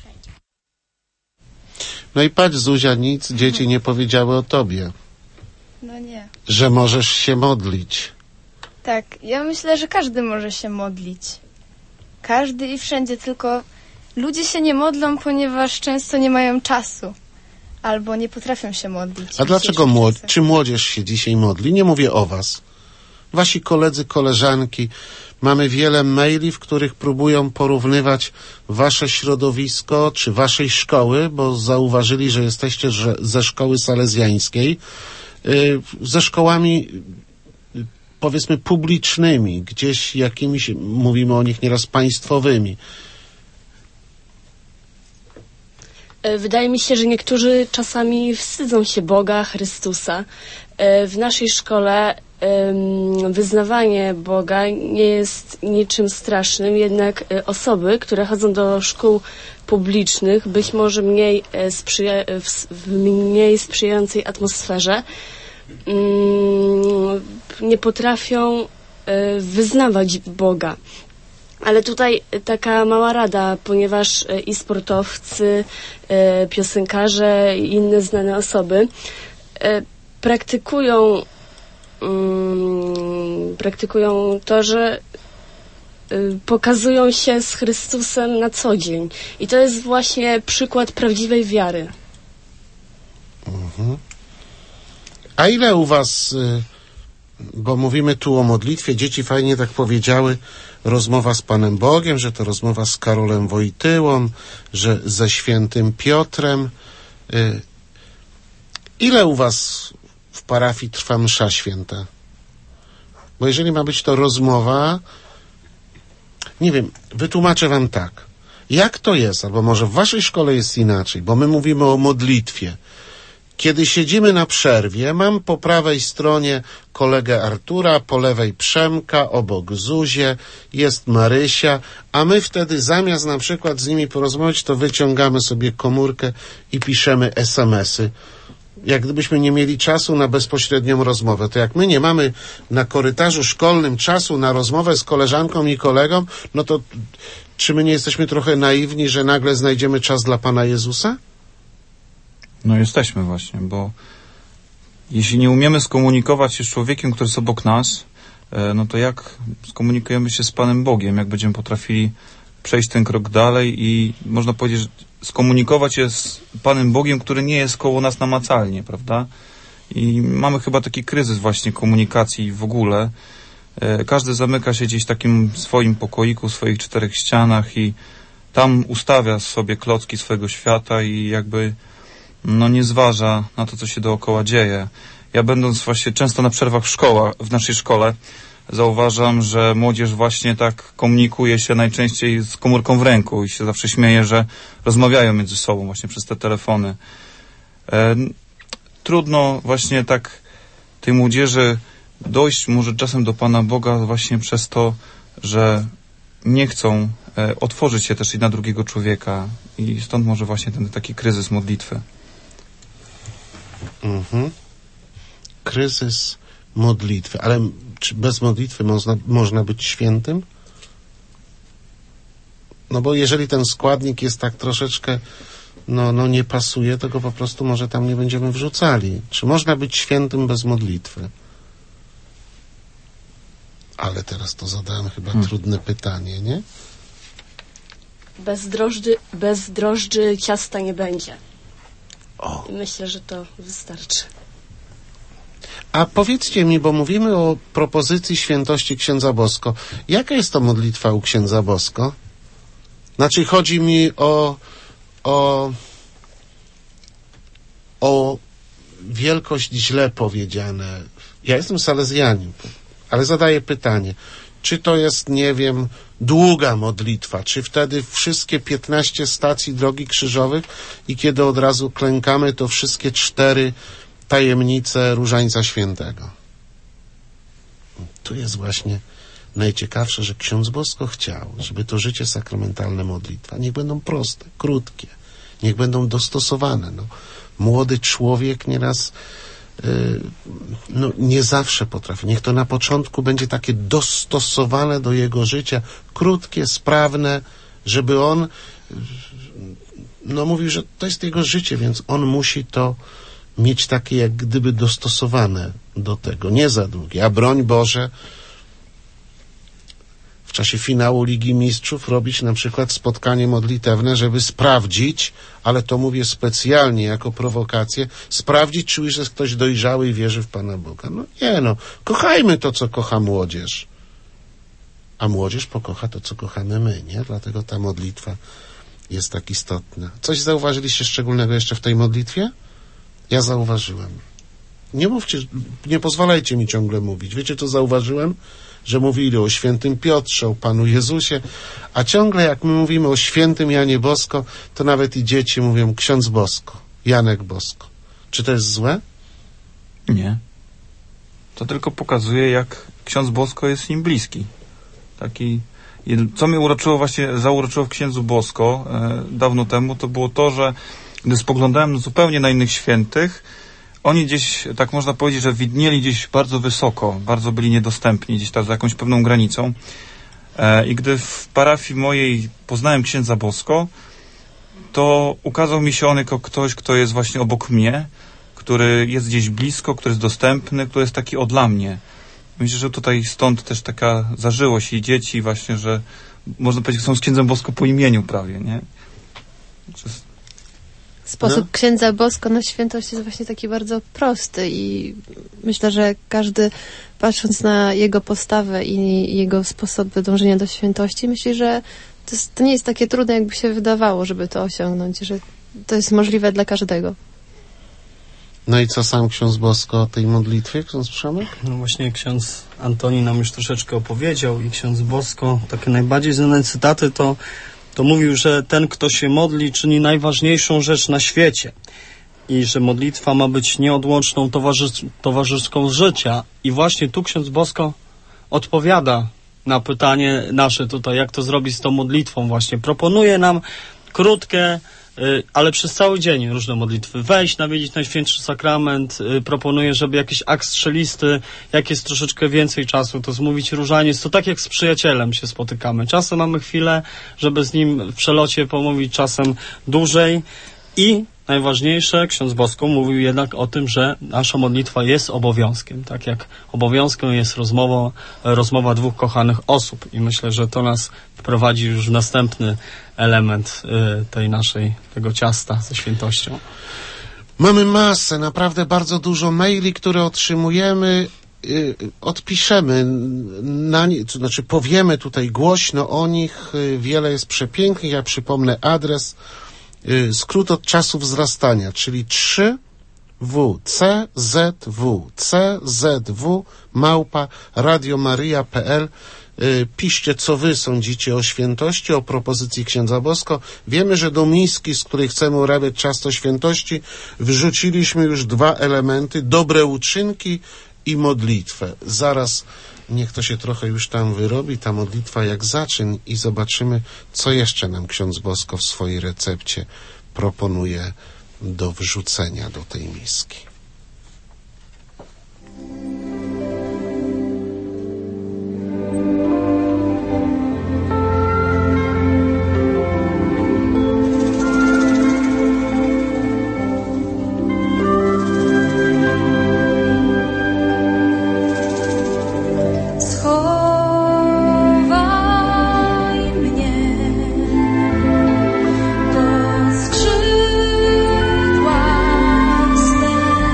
No i patrz, Zuzia, nic dzieci nie powiedziały o tobie. No nie. Że możesz się modlić. Tak, ja myślę, że każdy może się modlić. Każdy i wszędzie, tylko ludzie się nie modlą, ponieważ często nie mają czasu. Albo nie potrafią się modlić. A dlaczego czy młodzież się dzisiaj modli? Nie mówię o was. wasi koledzy, koleżanki. Mamy wiele maili, w których próbują porównywać wasze środowisko czy waszej szkoły, bo zauważyli, że jesteście ze szkoły salezjańskiej, ze szkołami, powiedzmy, publicznymi, gdzieś jakimiś, mówimy o nich nieraz, państwowymi. Wydaje mi się, że niektórzy czasami wstydzą się Boga, Chrystusa. W naszej szkole wyznawanie Boga nie jest niczym strasznym, jednak osoby, które chodzą do szkół publicznych, być może w mniej sprzyjającej atmosferze, nie potrafią wyznawać Boga. Ale tutaj taka mała rada, ponieważ i sportowcy, piosenkarze i inne znane osoby praktykują to, że pokazują się z Chrystusem na co dzień. I to jest właśnie przykład prawdziwej wiary. Mhm. A ile u was, bo mówimy tu o modlitwie, dzieci fajnie tak powiedziały, rozmowa z Panem Bogiem, że to rozmowa z Karolem Wojtyłą, że ze świętym Piotrem. Ile u was w parafii trwa msza święta? Bo jeżeli ma być to rozmowa, nie wiem, wytłumaczę wam tak. Jak to jest? Albo może w waszej szkole jest inaczej, bo my mówimy o modlitwie. Kiedy siedzimy na przerwie, mam po prawej stronie kolegę Artura, po lewej Przemka, obok Zuzię, jest Marysia, a my wtedy zamiast na przykład z nimi porozmawiać, to wyciągamy sobie komórkę i piszemy SMS-y. Jak gdybyśmy nie mieli czasu na bezpośrednią rozmowę. To jak my nie mamy na korytarzu szkolnym czasu na rozmowę z koleżanką i kolegą, no to czy my nie jesteśmy trochę naiwni, że nagle znajdziemy czas dla Pana Jezusa? No jesteśmy właśnie, bo jeśli nie umiemy skomunikować się z człowiekiem, który jest obok nas, no to jak skomunikujemy się z Panem Bogiem, jak będziemy potrafili przejść ten krok dalej i można powiedzieć, że skomunikować się z Panem Bogiem, który nie jest koło nas namacalnie, prawda? I mamy chyba taki kryzys właśnie komunikacji w ogóle. Każdy zamyka się gdzieś w takim swoim pokoiku, w swoich 4 ścianach i tam ustawia sobie klocki swojego świata i jakby no nie zważa na to, co się dookoła dzieje. Ja będąc właśnie często na przerwach w naszej szkole, zauważam, że młodzież właśnie tak komunikuje się najczęściej z komórką w ręku i się zawsze śmieje, że rozmawiają między sobą właśnie przez te telefony. Trudno właśnie tak tej młodzieży dojść może czasem do Pana Boga właśnie przez to, że nie chcą otworzyć się też i na drugiego człowieka i stąd może właśnie ten taki kryzys modlitwy. Mhm. Kryzys modlitwy. Ale czy bez modlitwy można być świętym? No bo jeżeli ten składnik jest tak troszeczkę no nie pasuje, to go po prostu może tam nie będziemy wrzucali. Czy można być świętym bez modlitwy? Ale teraz to zadałem chyba trudne pytanie, nie? Bez drożdży ciasta nie będzie. O. I myślę, że to wystarczy. A powiedzcie mi, bo mówimy o propozycji świętości księdza Bosko. Jaka jest to modlitwa u księdza Bosko? Znaczy chodzi mi o wielkość źle powiedziane. Ja jestem salezjanin, ale zadaję pytanie. Czy to jest, nie wiem, długa modlitwa? Czy wtedy wszystkie 15 stacji drogi krzyżowych i kiedy od razu klękamy, to wszystkie 4 tajemnice Różańca Świętego? Tu jest właśnie najciekawsze, że ksiądz Bosko chciał, żeby to życie sakramentalne modlitwa niech będą proste, krótkie, niech będą dostosowane. No, młody człowiek nieraz nie zawsze potrafi. Niech to na początku będzie takie dostosowane do jego życia, krótkie, sprawne, żeby on mówił, że to jest jego życie, więc on musi to mieć takie jak gdyby dostosowane do tego, nie za długie. A broń Boże, w czasie finału Ligi Mistrzów robić na przykład spotkanie modlitewne, żeby sprawdzić, ale to mówię specjalnie jako prowokację, sprawdzić, czy już jest ktoś dojrzały i wierzy w Pana Boga. No nie, no, kochajmy to, co kocha młodzież. A młodzież pokocha to, co kochamy my, nie? Dlatego ta modlitwa jest tak istotna. Coś zauważyliście szczególnego jeszcze w tej modlitwie? Ja zauważyłem. Nie mówcie, nie pozwalajcie mi ciągle mówić. Wiecie, co zauważyłem? Że mówili o świętym Piotrze, o Panu Jezusie, a ciągle jak my mówimy o świętym Janie Bosko, to nawet i dzieci mówią ksiądz Bosko, Janek Bosko. Czy to jest złe? Nie. To tylko pokazuje, jak ksiądz Bosko jest im bliski. Taki, co mnie zauroczyło w księdzu Bosko dawno temu, to było to, że gdy spoglądałem zupełnie na innych świętych, oni gdzieś, tak można powiedzieć, że widnieli gdzieś bardzo wysoko, bardzo byli niedostępni, gdzieś tam za jakąś pewną granicą. I gdy w parafii mojej poznałem księdza Bosko, to ukazał mi się on jako ktoś, kto jest właśnie obok mnie, który jest gdzieś blisko, który jest dostępny, który jest taki dla mnie. Myślę, że tutaj stąd też taka zażyłość i dzieci właśnie, że można powiedzieć, że są z księdzem Bosko po imieniu prawie, nie? Sposób księdza Bosko na świętość jest właśnie taki bardzo prosty i myślę, że każdy, patrząc na jego postawę i jego sposób dążenia do świętości, myśli, że to nie jest takie trudne, jakby się wydawało, żeby to osiągnąć, że to jest możliwe dla każdego. No i co sam ksiądz Bosko o tej modlitwie, ksiądz Przemek? No właśnie ksiądz Antoni nam już troszeczkę opowiedział i ksiądz Bosko, takie najbardziej znane cytaty to mówił, że ten, kto się modli, czyni najważniejszą rzecz na świecie i że modlitwa ma być nieodłączną towarzyszką życia. I właśnie tu ksiądz Bosko odpowiada na pytanie nasze tutaj, jak to zrobić z tą modlitwą właśnie. Proponuje nam krótkie, ale przez cały dzień różne modlitwy. Wejść, nawiedzić Najświętszy Sakrament, proponuję, żeby jakiś akt strzelisty, jak jest troszeczkę więcej czasu, to zmówić różaniec, to tak jak z przyjacielem się spotykamy. Czasem mamy chwilę, żeby z nim w przelocie pomówić, czasem dłużej i najważniejsze, ksiądz Bosko mówił jednak o tym, że nasza modlitwa jest obowiązkiem, tak jak obowiązkiem jest rozmowa dwóch kochanych osób i myślę, że to nas wprowadzi już w następny element tego ciasta ze świętością. Mamy masę, naprawdę bardzo dużo maili, które otrzymujemy, odpiszemy na nie, to znaczy powiemy tutaj głośno o nich, wiele jest przepięknych, ja przypomnę adres, skrót od czasu wzrastania, czyli 3WCZW@radiomaria.pl. Piszcie, co wy sądzicie o świętości, o propozycji księdza Bosko. Wiemy, że do miski, z której chcemy urabiać ciasto świętości, wrzuciliśmy już 2 elementy, dobre uczynki i modlitwę. Zaraz niech to się trochę już tam wyrobi, ta modlitwa jak zaczyn i zobaczymy, co jeszcze nam ksiądz Bosko w swojej recepcie proponuje do wrzucenia do tej miski. Skrzydła swe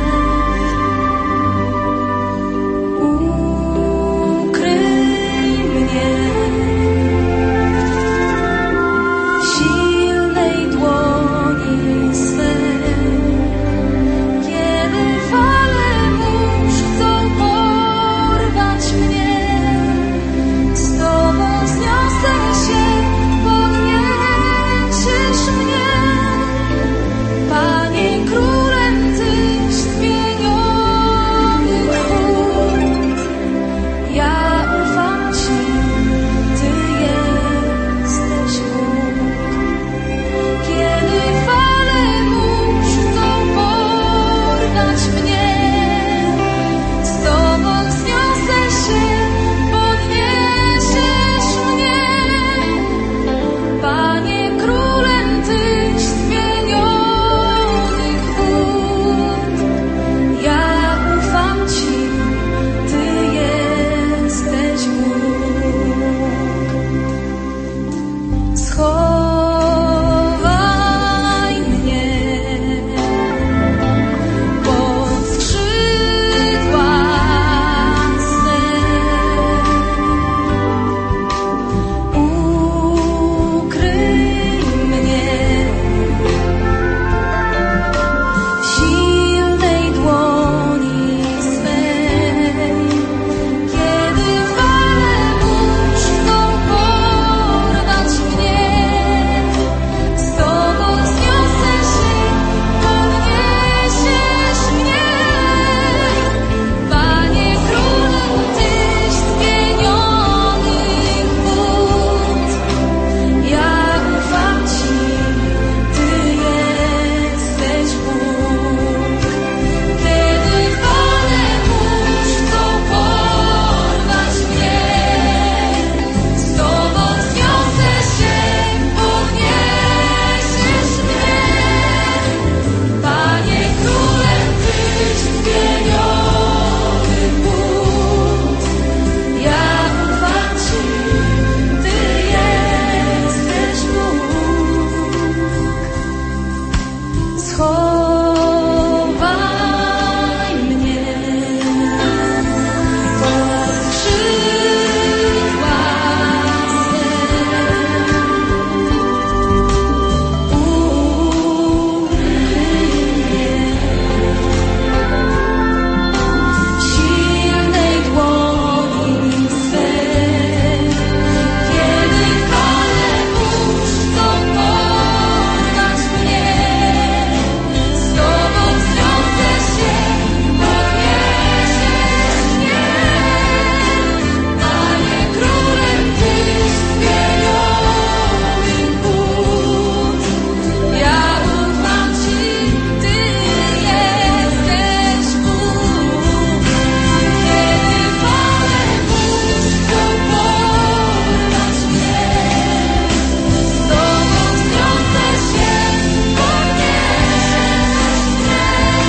schowaj mnie pod skrzydła swe. W silnej dłoni swej, kiedy fale burz chcą porwać mnie, z Tobą zniosę się, podniesiesz mnie. Panie królem Tyś zbiegłych wód, ja ufam Ci, Ty jesteś Bóg. Kiedy fale burz chcą porwać mnie, z Tobą zniosę się, podniesiesz mnie.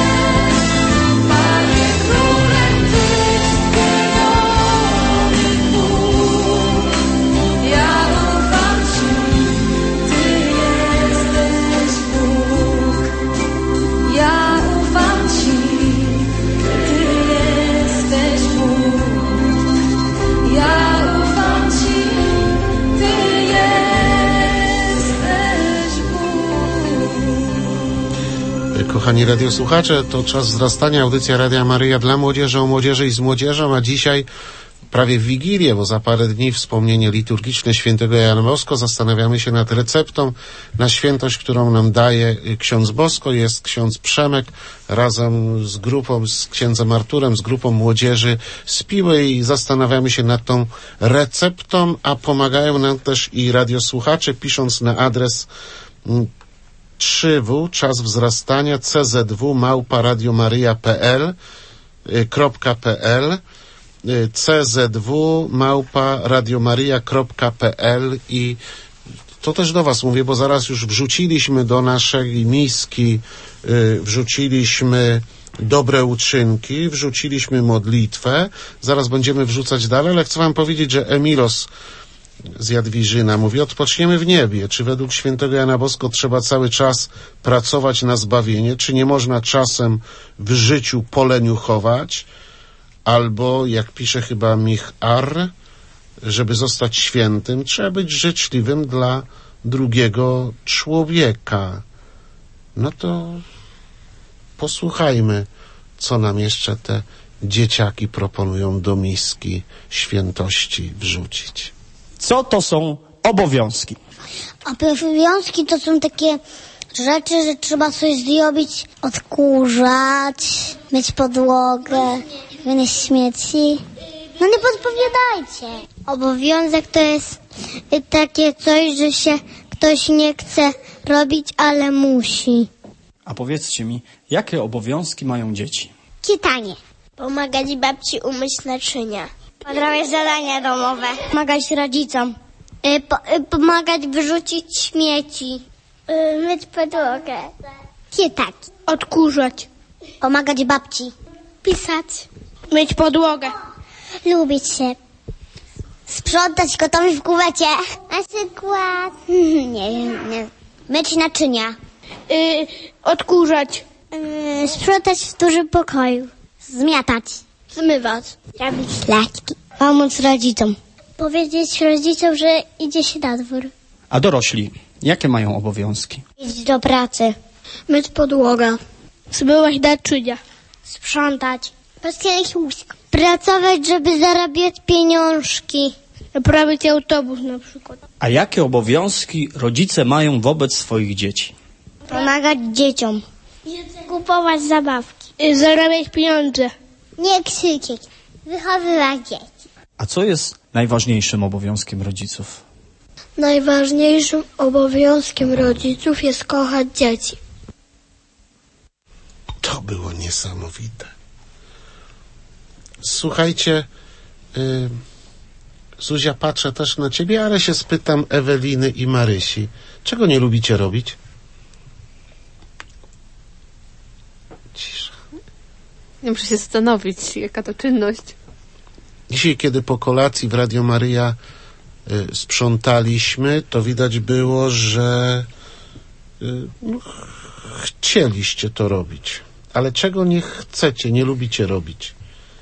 Panie królem Tyś zbiegłych wód, ja ufam Ci, Ty jesteś Bóg. Ja ufam Ci, Ty jesteś Bóg. Ja ufam Ci, Ty jesteś Bóg. Kochani radiosłuchacze, to czas wzrastania, audycja Radia Maryja dla młodzieży, o młodzieży i z młodzieżą, a dzisiaj prawie w Wigilię, bo za parę dni wspomnienie liturgiczne świętego Jana Bosko. Zastanawiamy się nad receptą na świętość, którą nam daje ksiądz Bosko. Jest ksiądz Przemek razem z grupą, z księdzem Arturem, z grupą młodzieży z Piły i zastanawiamy się nad tą receptą, a pomagają nam też i radiosłuchacze, pisząc na adres 3w, czas wzrastania, czw@radiomaryja.pl czw@radiomaryja.pl i to też do was mówię, bo zaraz już wrzuciliśmy do naszej miski, wrzuciliśmy dobre uczynki, wrzuciliśmy modlitwę, zaraz będziemy wrzucać dalej, ale chcę wam powiedzieć, że Emilos z Jadwiżyna mówi: odpoczniemy w niebie. Czy według świętego Jana Bosko trzeba cały czas pracować na zbawienie? Czy nie można czasem w życiu poleniuchować? Albo, jak pisze chyba Michar, żeby zostać świętym, trzeba być życzliwym dla drugiego człowieka. No to posłuchajmy, co nam jeszcze te dzieciaki proponują do miski świętości wrzucić. Co to są obowiązki? Obowiązki to są takie rzeczy, że trzeba coś zrobić, odkurzać, myć podłogę, wynieść śmieci. No nie podpowiadajcie. Obowiązek to jest takie coś, że się ktoś nie chce robić, ale musi. A powiedzcie mi, jakie obowiązki mają dzieci? Czytanie. Pomagać babci umyć naczynia. Podrabiać zadania domowe. Pomagać rodzicom. Pomagać wyrzucić śmieci. Myć podłogę. Czytać. Odkurzać. Pomagać babci. Pisać. Myć podłogę. Lubić się. Sprzątać, gotować w kuwecie. Na przykład... Nie. Myć naczynia. Odkurzać. Sprzątać w dużym pokoju. Zmiatać. Zmywać. Robić laczki. Pomóc rodzicom. Powiedzieć rodzicom, że idzie się na dwór. A dorośli, jakie mają obowiązki? Iść do pracy. Myć podłogę. Zmywać naczynia. Sprzątać. Pościelić łóżko. Pracować, żeby zarabiać pieniążki. Naprawić autobus na przykład. A jakie obowiązki rodzice mają wobec swoich dzieci? Pomagać dzieciom. Kupować zabawki. Zarabiać pieniądze. Nie krzyczeć. Wychowywać dzieci. A co jest najważniejszym obowiązkiem rodziców? Najważniejszym obowiązkiem rodziców jest kochać dzieci. To było niesamowite. Słuchajcie, Zuzia, patrzę też na ciebie, ale się spytam Eweliny i Marysi. Czego nie lubicie robić? Cisza. Nie muszę się zastanowić, jaka to czynność. Dzisiaj, kiedy po kolacji w Radio Maryja sprzątaliśmy, to widać było, że chcieliście to robić, ale czego nie chcecie, nie lubicie robić?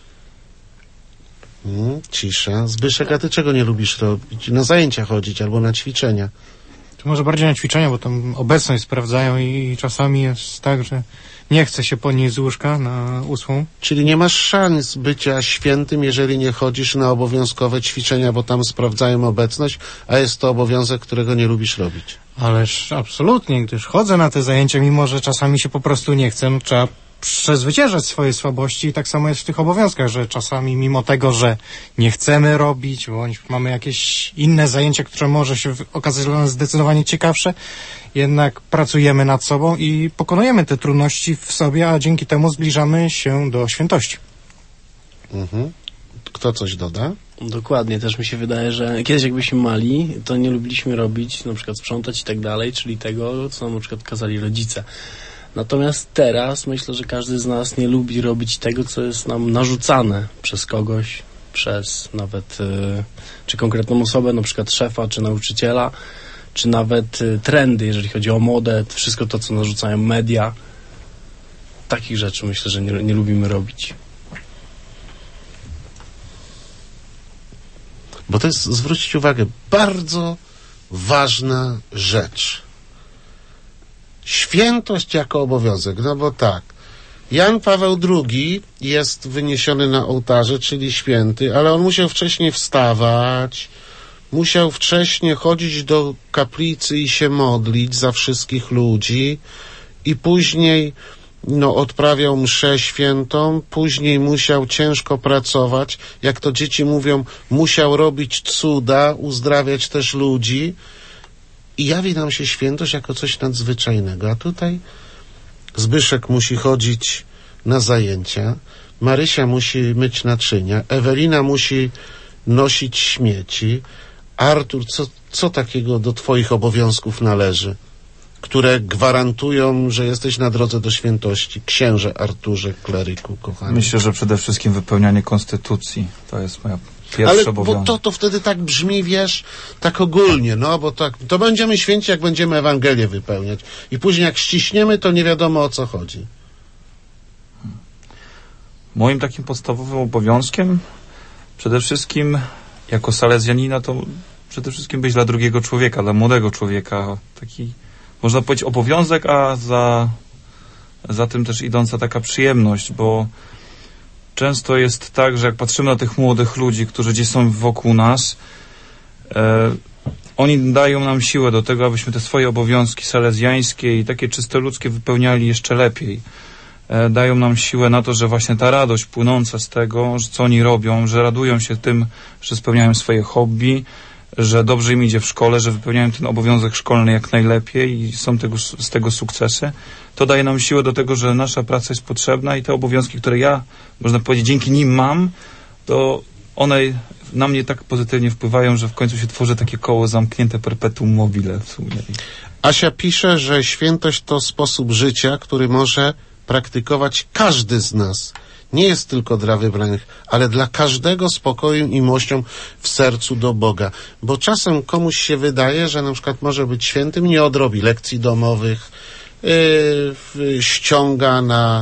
Cisza. Zbyszek, a ty czego nie lubisz robić? Na zajęcia chodzić albo na ćwiczenia? To może bardziej na ćwiczenia, bo tam obecność sprawdzają i czasami jest tak, że nie chce się podnieść z łóżka na 8. Czyli nie masz szans bycia świętym, jeżeli nie chodzisz na obowiązkowe ćwiczenia, bo tam sprawdzają obecność, a jest to obowiązek, którego nie lubisz robić. Ależ absolutnie, gdyż chodzę na te zajęcia, mimo że czasami się po prostu nie chcę, no, trzeba przezwyciężać swoje słabości i tak samo jest w tych obowiązkach, że czasami mimo tego, że nie chcemy robić, bądź mamy jakieś inne zajęcia, które może się okazać dla nas zdecydowanie ciekawsze, jednak pracujemy nad sobą i pokonujemy te trudności w sobie, a dzięki temu zbliżamy się do świętości. Kto coś doda? Dokładnie, też mi się wydaje, że kiedyś jak byliśmy mali, to nie lubiliśmy robić, na przykład sprzątać i tak dalej, czyli tego, co nam na przykład kazali rodzice. Natomiast teraz myślę, że każdy z nas nie lubi robić tego, co jest nam narzucane przez kogoś, przez nawet czy konkretną osobę, na przykład szefa, czy nauczyciela, czy nawet trendy, jeżeli chodzi o modę, wszystko to, co narzucają media. Takich rzeczy myślę, że nie lubimy robić. Bo to jest, zwróćcie uwagę, bardzo ważna rzecz. Świętość jako obowiązek, no bo tak, Jan Paweł II jest wyniesiony na ołtarze, czyli święty, ale on musiał wcześniej wstawać, musiał wcześniej chodzić do kaplicy i się modlić za wszystkich ludzi i później odprawiał mszę świętą, później musiał ciężko pracować, jak to dzieci mówią, musiał robić cuda, uzdrawiać też ludzi i jawi nam się świętość jako coś nadzwyczajnego. A tutaj Zbyszek musi chodzić na zajęcia, Marysia musi myć naczynia, Ewelina musi nosić śmieci. Artur, co takiego do twoich obowiązków należy, które gwarantują, że jesteś na drodze do świętości? Księże Arturze, kleryku, kochany. Myślę, że przede wszystkim wypełnianie konstytucji. To jest moja pierwsza obowiązek. Bo to wtedy tak brzmi, wiesz, tak ogólnie, bo tak, to będziemy święci, jak będziemy Ewangelię wypełniać. I później jak ściśniemy, to nie wiadomo, o co chodzi. Moim takim podstawowym obowiązkiem przede wszystkim jako salezjanina to przede wszystkim być dla drugiego człowieka, dla młodego człowieka. Taki, można powiedzieć, obowiązek, a za tym też idąca taka przyjemność, bo często jest tak, że jak patrzymy na tych młodych ludzi, którzy gdzieś są wokół nas, oni dają nam siłę do tego, abyśmy te swoje obowiązki salezjańskie i takie czyste ludzkie wypełniali jeszcze lepiej. Dają nam siłę na to, że właśnie ta radość płynąca z tego, że co oni robią, że radują się tym, że spełniają swoje hobby, że dobrze im idzie w szkole, że wypełniają ten obowiązek szkolny jak najlepiej i są z tego sukcesy. To daje nam siłę do tego, że nasza praca jest potrzebna i te obowiązki, które ja, można powiedzieć, dzięki nim mam, to one na mnie tak pozytywnie wpływają, że w końcu się tworzy takie koło zamknięte perpetuum mobile w sumie. Asia pisze, że świętość to sposób życia, który może praktykować każdy z nas. Nie jest tylko dla wybranych, ale dla każdego spokojem i miłością w sercu do Boga. Bo czasem komuś się wydaje, że na przykład może być świętym, nie odrobi lekcji domowych, ściąga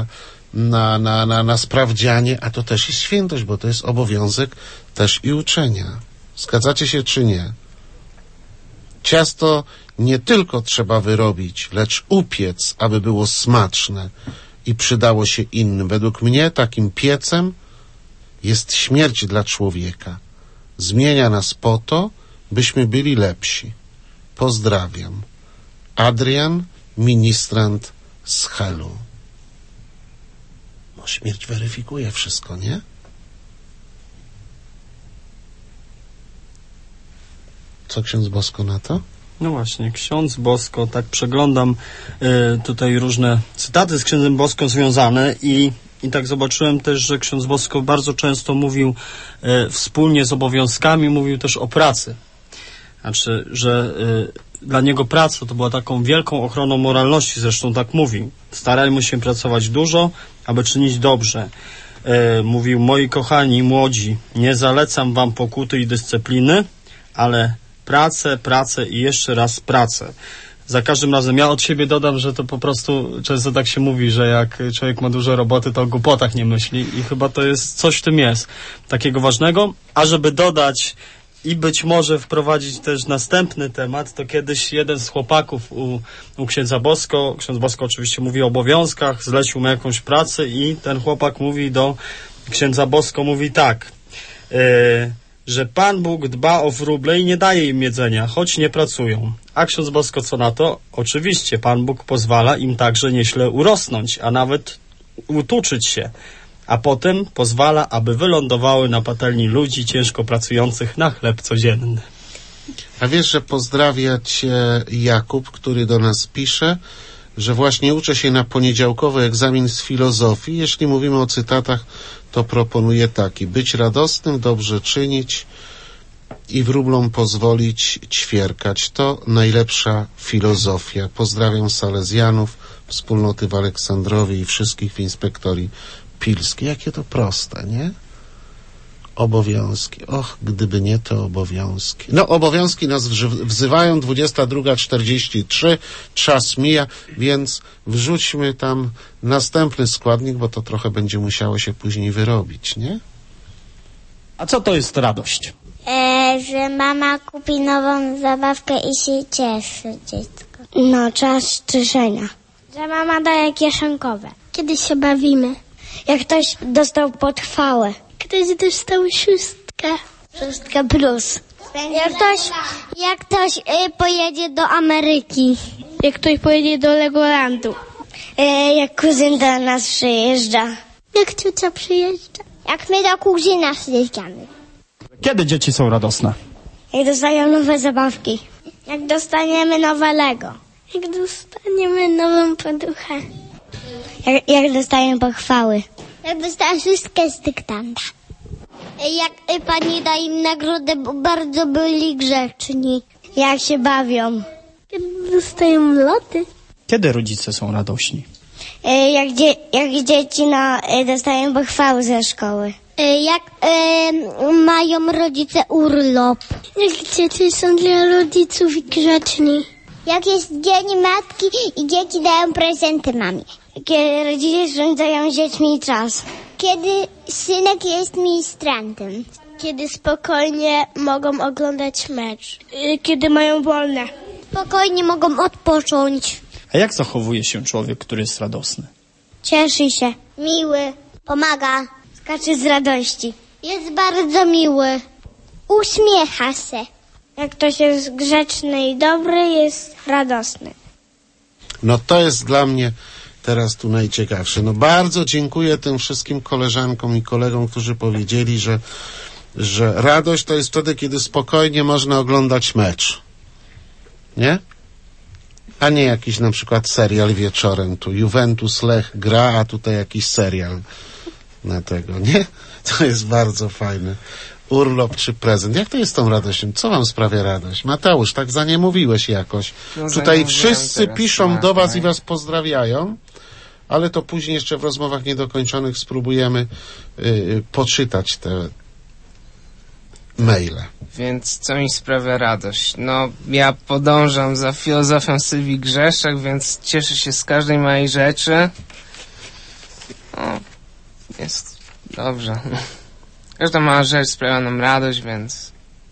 na sprawdzianie, a to też jest świętość, bo to jest obowiązek też i uczenia. Zgadzacie się czy nie? Ciasto nie tylko trzeba wyrobić, lecz upiec, aby było smaczne i przydało się innym. Według mnie takim piecem jest śmierć dla człowieka. Zmienia nas po to, byśmy byli lepsi. Pozdrawiam. Adrian, ministrant z Helu. No, śmierć weryfikuje wszystko, nie? Co ksiądz Bosko na to? No właśnie, ksiądz Bosko, tak przeglądam tutaj różne cytaty z księdzem Bosko związane i tak zobaczyłem też, że ksiądz Bosko bardzo często mówił wspólnie z obowiązkami, mówił też o pracy. Znaczy, że dla niego praca to była taką wielką ochroną moralności, zresztą tak mówi. Starajmy się pracować dużo, aby czynić dobrze. Mówił, moi kochani, młodzi, nie zalecam wam pokuty i dyscypliny, ale pracę i jeszcze raz pracę. za każdym razem. Ja od siebie dodam, że to po prostu często tak się mówi, że jak człowiek ma dużo roboty, to o głupotach nie myśli i chyba to jest, coś w tym jest takiego ważnego. A żeby dodać i być może wprowadzić też następny temat, to kiedyś jeden z chłopaków u księdza Bosko, ksiądz Bosko oczywiście mówi o obowiązkach, zlecił mu jakąś pracę i ten chłopak mówi do księdza Bosko, mówi tak, że Pan Bóg dba o wróble i nie daje im jedzenia, choć nie pracują. A ksiądz Bosko co na to? Oczywiście, Pan Bóg pozwala im także nieźle urosnąć, a nawet utuczyć się. A potem pozwala, aby wylądowały na patelni ludzi ciężko pracujących na chleb codzienny. A wiesz, że pozdrawia cię Jakub, który do nas pisze, że właśnie uczę się na poniedziałkowy egzamin z filozofii. Jeśli mówimy o cytatach, to proponuję taki: być radosnym, dobrze czynić i wróblom pozwolić ćwierkać. To najlepsza filozofia. Pozdrawiam Salezjanów, wspólnoty w Aleksandrowie i wszystkich w Inspektorii Pilskiej. Jakie to proste, nie? Obowiązki. Och, gdyby nie te obowiązki. No, obowiązki nas wzywają, 22:43, czas mija, więc wrzućmy tam następny składnik, bo to trochę będzie musiało się później wyrobić, nie? A co to jest radość? Że mama kupi nową zabawkę i się cieszy dziecko. No, czas cieszenia. Że mama daje kieszonkowe. Kiedy się bawimy. Jak ktoś dostał pochwałę. Ktoś dostał 6. 6+. Jak ktoś pojedzie do Ameryki. Jak ktoś pojedzie do Legolandu. Jak kuzyn do nas przyjeżdża. Jak ciocia przyjeżdża. Jak my do kuzyna przyjeżdżamy. Kiedy dzieci są radosne? Jak dostają nowe zabawki. Jak dostaniemy nowe Lego. Jak dostaniemy nową poduchę. Jak dostajemy pochwały. Jak dostają wszystkie z dyktanta. Jak pani da im nagrodę, bo bardzo byli grzeczni. Jak się bawią. Kiedy dostają loty. Kiedy rodzice są radośni? Jak dzieci dostają pochwały ze szkoły. Jak mają rodzice urlop. Jak dzieci są dla rodziców grzeczni. Jak jest dzień matki i dzieci dają prezenty mamie. Kiedy rodzice spędzają z dziećmi czas. Kiedy synek jest ministrantem. Kiedy spokojnie mogą oglądać mecz. Kiedy mają wolne. Spokojnie mogą odpocząć. A jak zachowuje się człowiek, który jest radosny? Cieszy się. Miły. Pomaga. Skacze z radości. Jest bardzo miły. Uśmiecha się. Jak ktoś jest grzeczny i dobry, jest radosny. No to jest dla mnie teraz tu najciekawsze. No bardzo dziękuję tym wszystkim koleżankom i kolegom, którzy powiedzieli, że radość to jest wtedy, kiedy spokojnie można oglądać mecz. Nie? A nie jakiś na przykład serial wieczorem. Tu Juventus Lech gra, a tutaj jakiś serial na tego, nie? To jest bardzo fajne. Urlop czy prezent. Jak to jest z tą radością? Co wam sprawia radość? Mateusz, tak za nie mówiłeś jakoś. No, tutaj wszyscy piszą do was i was pozdrawiają, ale to później jeszcze w rozmowach niedokończonych spróbujemy poczytać te maile. Więc co mi sprawia radość? No, ja podążam za filozofią Sylwii Grzeszek, więc cieszę się z każdej małej rzeczy. No, jest dobrze. Każda mała rzecz sprawia nam radość, więc...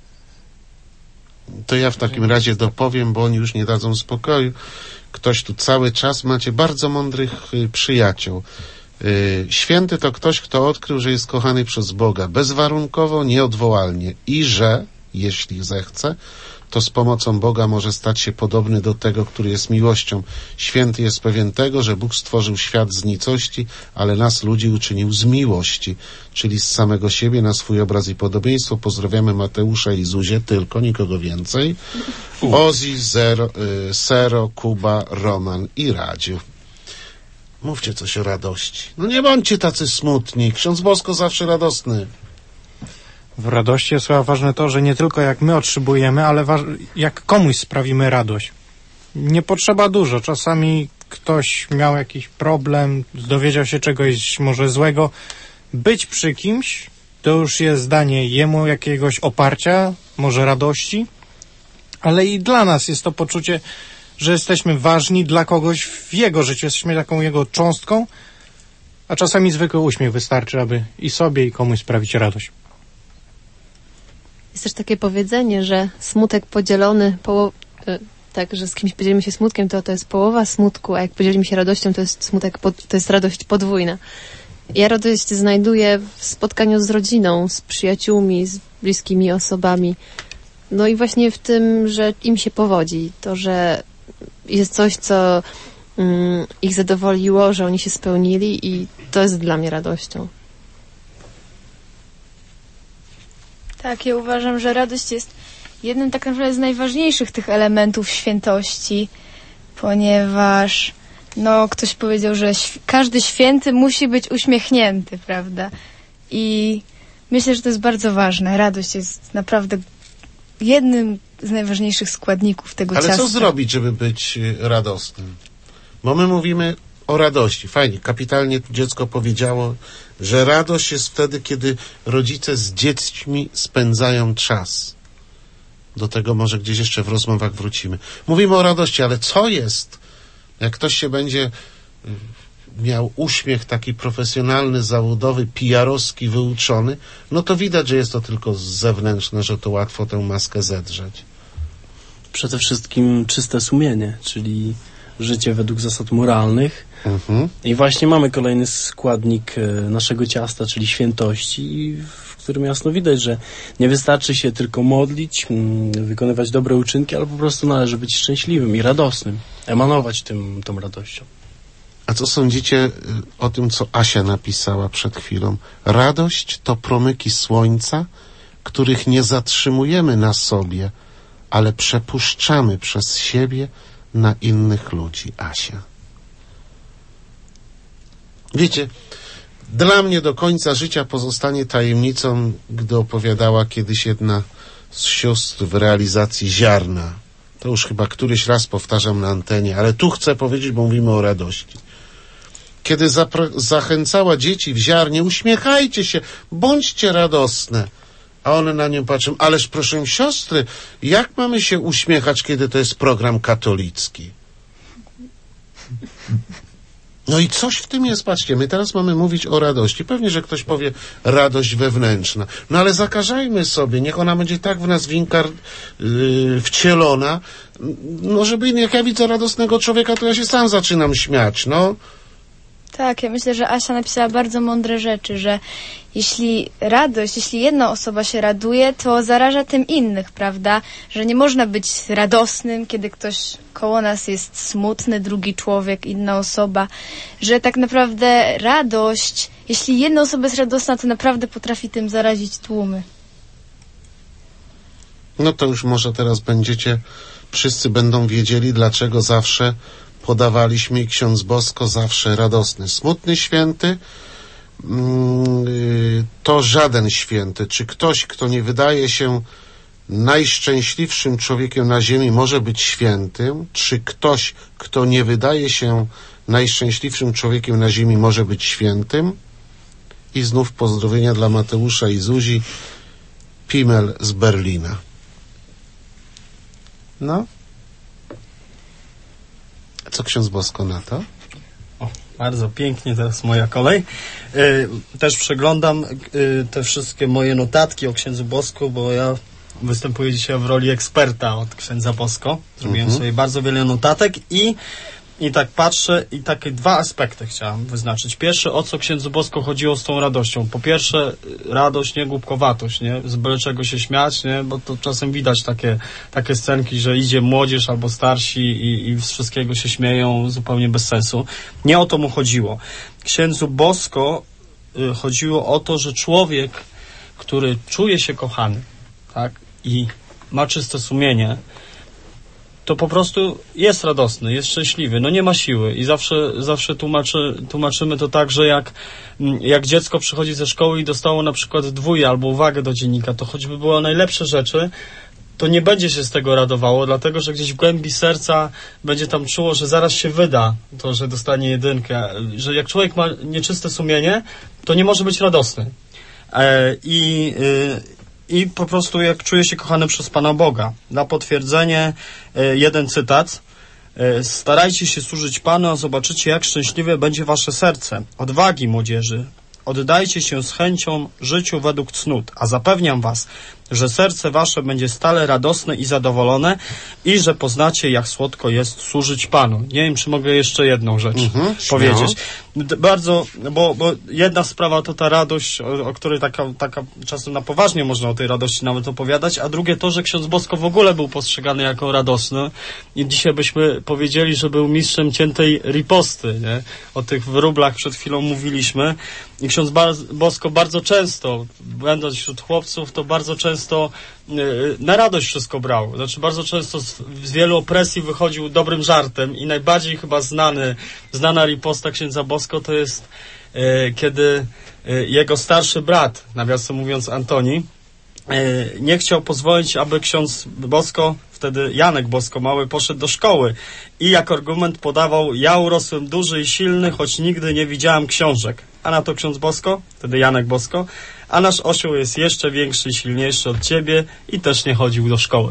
To ja w takim razie dopowiem, bo oni już nie dadzą spokoju. Ktoś tu cały czas, macie bardzo mądrych przyjaciół. Święty to ktoś, kto odkrył, że jest kochany przez Boga bezwarunkowo, nieodwołalnie i że, jeśli zechce, to z pomocą Boga może stać się podobny do tego, który jest miłością. Święty jest pewien tego, że Bóg stworzył świat z nicości, ale nas, ludzi, uczynił z miłości, czyli z samego siebie na swój obraz i podobieństwo. Pozdrawiamy Mateusza i Zuzię, tylko nikogo więcej. Ozi, Sero, Kuba, Roman i Radziu. Mówcie coś o radości. No nie bądźcie tacy smutni. Ksiądz Bosko zawsze radosny. W radości jest chyba ważne to, że nie tylko jak my otrzymujemy, ale jak komuś sprawimy radość. Nie potrzeba dużo. Czasami ktoś miał jakiś problem, dowiedział się czegoś może złego. Być przy kimś to już jest danie jemu jakiegoś oparcia, może radości, ale i dla nas jest to poczucie, że jesteśmy ważni dla kogoś w jego życiu, jesteśmy taką jego cząstką, a czasami zwykły uśmiech wystarczy, aby i sobie, i komuś sprawić radość. Jest też takie powiedzenie, że smutek podzielony, tak, że z kimś podzielimy się smutkiem, to jest połowa smutku, a jak podzielimy się radością, to jest smutek, to jest radość podwójna. Ja radość znajduję w spotkaniu z rodziną, z przyjaciółmi, z bliskimi osobami. No i właśnie w tym, że im się powodzi. To, że jest coś, co ich zadowoliło, że oni się spełnili i to jest dla mnie radością. Tak, ja uważam, że radość jest jednym tak naprawdę z najważniejszych tych elementów świętości, ponieważ ktoś powiedział, że każdy święty musi być uśmiechnięty, prawda? I myślę, że to jest bardzo ważne. Radość jest naprawdę jednym z najważniejszych składników tego ciasta. Ale co zrobić, żeby być radosnym? Bo my mówimy o radości. Fajnie, kapitalnie tu dziecko powiedziało, że radość jest wtedy, kiedy rodzice z dziećmi spędzają czas. Do tego może gdzieś jeszcze w rozmowach wrócimy. Mówimy o radości, ale co jest, jak ktoś się będzie miał uśmiech taki profesjonalny, zawodowy, PR-owski, wyuczony, no to widać, że jest to tylko zewnętrzne, że to łatwo tę maskę zedrzeć. Przede wszystkim czyste sumienie, czyli życie według zasad moralnych. I właśnie mamy kolejny składnik naszego ciasta, czyli świętości, w którym jasno widać, że nie wystarczy się tylko modlić, wykonywać dobre uczynki, ale po prostu należy być szczęśliwym i radosnym, emanować tą radością. A co sądzicie o tym, co Asia napisała przed chwilą? Radość to promyki słońca, których nie zatrzymujemy na sobie, ale przepuszczamy przez siebie na innych ludzi. Asia. Wiecie, dla mnie do końca życia pozostanie tajemnicą, gdy opowiadała kiedyś jedna z sióstr w realizacji Ziarna. To już chyba któryś raz powtarzam na antenie, ale tu chcę powiedzieć, bo mówimy o radości. Kiedy zachęcała dzieci w Ziarnie, uśmiechajcie się, bądźcie radosne. A one na nią patrzą, ależ proszę siostry, jak mamy się uśmiechać, kiedy to jest program katolicki? No i coś w tym jest, patrzcie, my teraz mamy mówić o radości. Pewnie, że ktoś powie radość wewnętrzna. No ale zakażajmy sobie, niech ona będzie tak w nas wcielona, no żeby jak ja widzę radosnego człowieka, to ja się sam zaczynam śmiać, no. Tak, ja myślę, że Asia napisała bardzo mądre rzeczy, że jeśli jedna osoba się raduje, to zaraża tym innych, prawda? Że nie można być radosnym, kiedy ktoś koło nas jest smutny, drugi człowiek, inna osoba. Że tak naprawdę radość, jeśli jedna osoba jest radosna, to naprawdę potrafi tym zarazić tłumy. No to już może teraz wszyscy będą wiedzieli, dlaczego zawsze podawaliśmy i ksiądz Bosko zawsze radosny. Smutny święty to żaden święty. Czy ktoś, kto nie wydaje się najszczęśliwszym człowiekiem na ziemi, może być świętym? Czy ktoś, kto nie wydaje się najszczęśliwszym człowiekiem na ziemi, może być świętym? I znów pozdrowienia dla Mateusza i Zuzi. Pimel z Berlina. No? Co ksiądz Bosko na to? O, bardzo pięknie, teraz moja kolej. Też przeglądam te wszystkie moje notatki o księdzu Bosku, bo ja występuję dzisiaj w roli eksperta od księdza Bosko. Zrobiłem sobie bardzo wiele notatek i tak patrzę i takie dwa aspekty chciałem wyznaczyć. Pierwszy, o co księdzu Bosko chodziło z tą radością. Po pierwsze, radość, nie głupkowatość, nie? Z byle czego się śmiać, nie? Bo to czasem widać takie scenki, że idzie młodzież albo starsi i z wszystkiego się śmieją zupełnie bez sensu. Nie o to mu chodziło. Księdzu Bosko chodziło o to, że człowiek, który czuje się kochany, tak? I ma czyste sumienie, to po prostu jest radosny, jest szczęśliwy, no nie ma siły i zawsze tłumaczymy to tak, że jak dziecko przychodzi ze szkoły i dostało na przykład 2 albo uwagę do dziennika, to choćby były najlepsze rzeczy, to nie będzie się z tego radowało, dlatego że gdzieś w głębi serca będzie tam czuło, że zaraz się wyda to, że dostanie 1, że jak człowiek ma nieczyste sumienie, to nie może być radosny. I po prostu jak czuje się kochany przez Pana Boga. Na potwierdzenie jeden cytat Starajcie się służyć Panu, a zobaczycie, jak szczęśliwe będzie wasze serce. Odwagi, młodzieży. Oddajcie się z chęcią życiu według cnót, a zapewniam was, że serce wasze będzie stale radosne i zadowolone i że poznacie, jak słodko jest służyć Panu. Nie wiem, czy mogę jeszcze jedną rzecz powiedzieć. Bardzo, bo jedna sprawa to ta radość, o której taka czasem na poważnie można o tej radości nawet opowiadać, a drugie to, że ksiądz Bosko w ogóle był postrzegany jako radosny i dzisiaj byśmy powiedzieli, że był mistrzem ciętej riposty, nie? O tych wróblach przed chwilą mówiliśmy i ksiądz Bosko bardzo często, będąc wśród chłopców, to bardzo często na radość wszystko brał. Znaczy bardzo często z wielu opresji wychodził dobrym żartem i najbardziej chyba znana riposta księdza Bosko to jest kiedy jego starszy brat, nawiasem mówiąc Antoni, nie chciał pozwolić, aby ksiądz Bosko, wtedy Janek Bosko mały, poszedł do szkoły i jako argument podawał: ja urosłem duży i silny, choć nigdy nie widziałem książek. A na to ksiądz Bosko, wtedy Janek Bosko: a nasz osioł jest jeszcze większy i silniejszy od ciebie i też nie chodził do szkoły.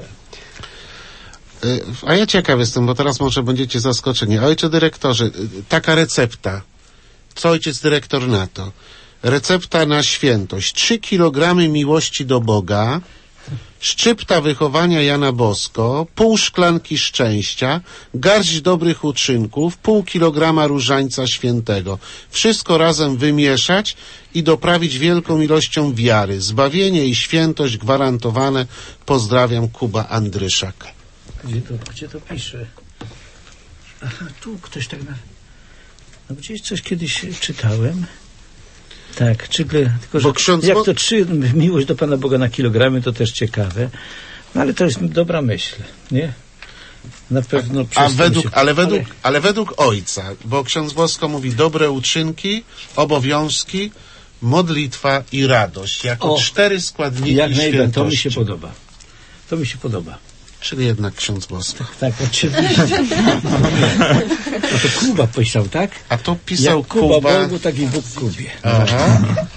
A ja ciekaw jestem, bo teraz może będziecie zaskoczeni. Ojcze dyrektorze, taka recepta. Co ojciec dyrektor na to? Recepta na świętość. 3 kilogramy miłości do Boga, szczypta wychowania Jana Bosko, pół szklanki szczęścia, garść dobrych uczynków, pół kilograma różańca świętego. Wszystko razem wymieszać i doprawić wielką ilością wiary. Zbawienie i świętość gwarantowane. Pozdrawiam, Kuba Andryszak. Gdzie to pisze? Aha, tu ktoś tak na... No gdzieś coś kiedyś czytałem. Tak, tylko że jak to 3 miłość do Pana Boga na kilogramy, to też ciekawe. No ale to jest dobra myśl, nie? Na pewno ale według ojca, bo ksiądz Bosko mówi dobre uczynki, obowiązki, modlitwa i radość. Jako 4 składniki jak świętości. To mi się podoba. Czyli jednak ksiądz Bosko. Tak, oczywiście. No to Kuba pisał, tak? A to pisał jak Kuba Bogu, tak i Bóg Kubie. Aha.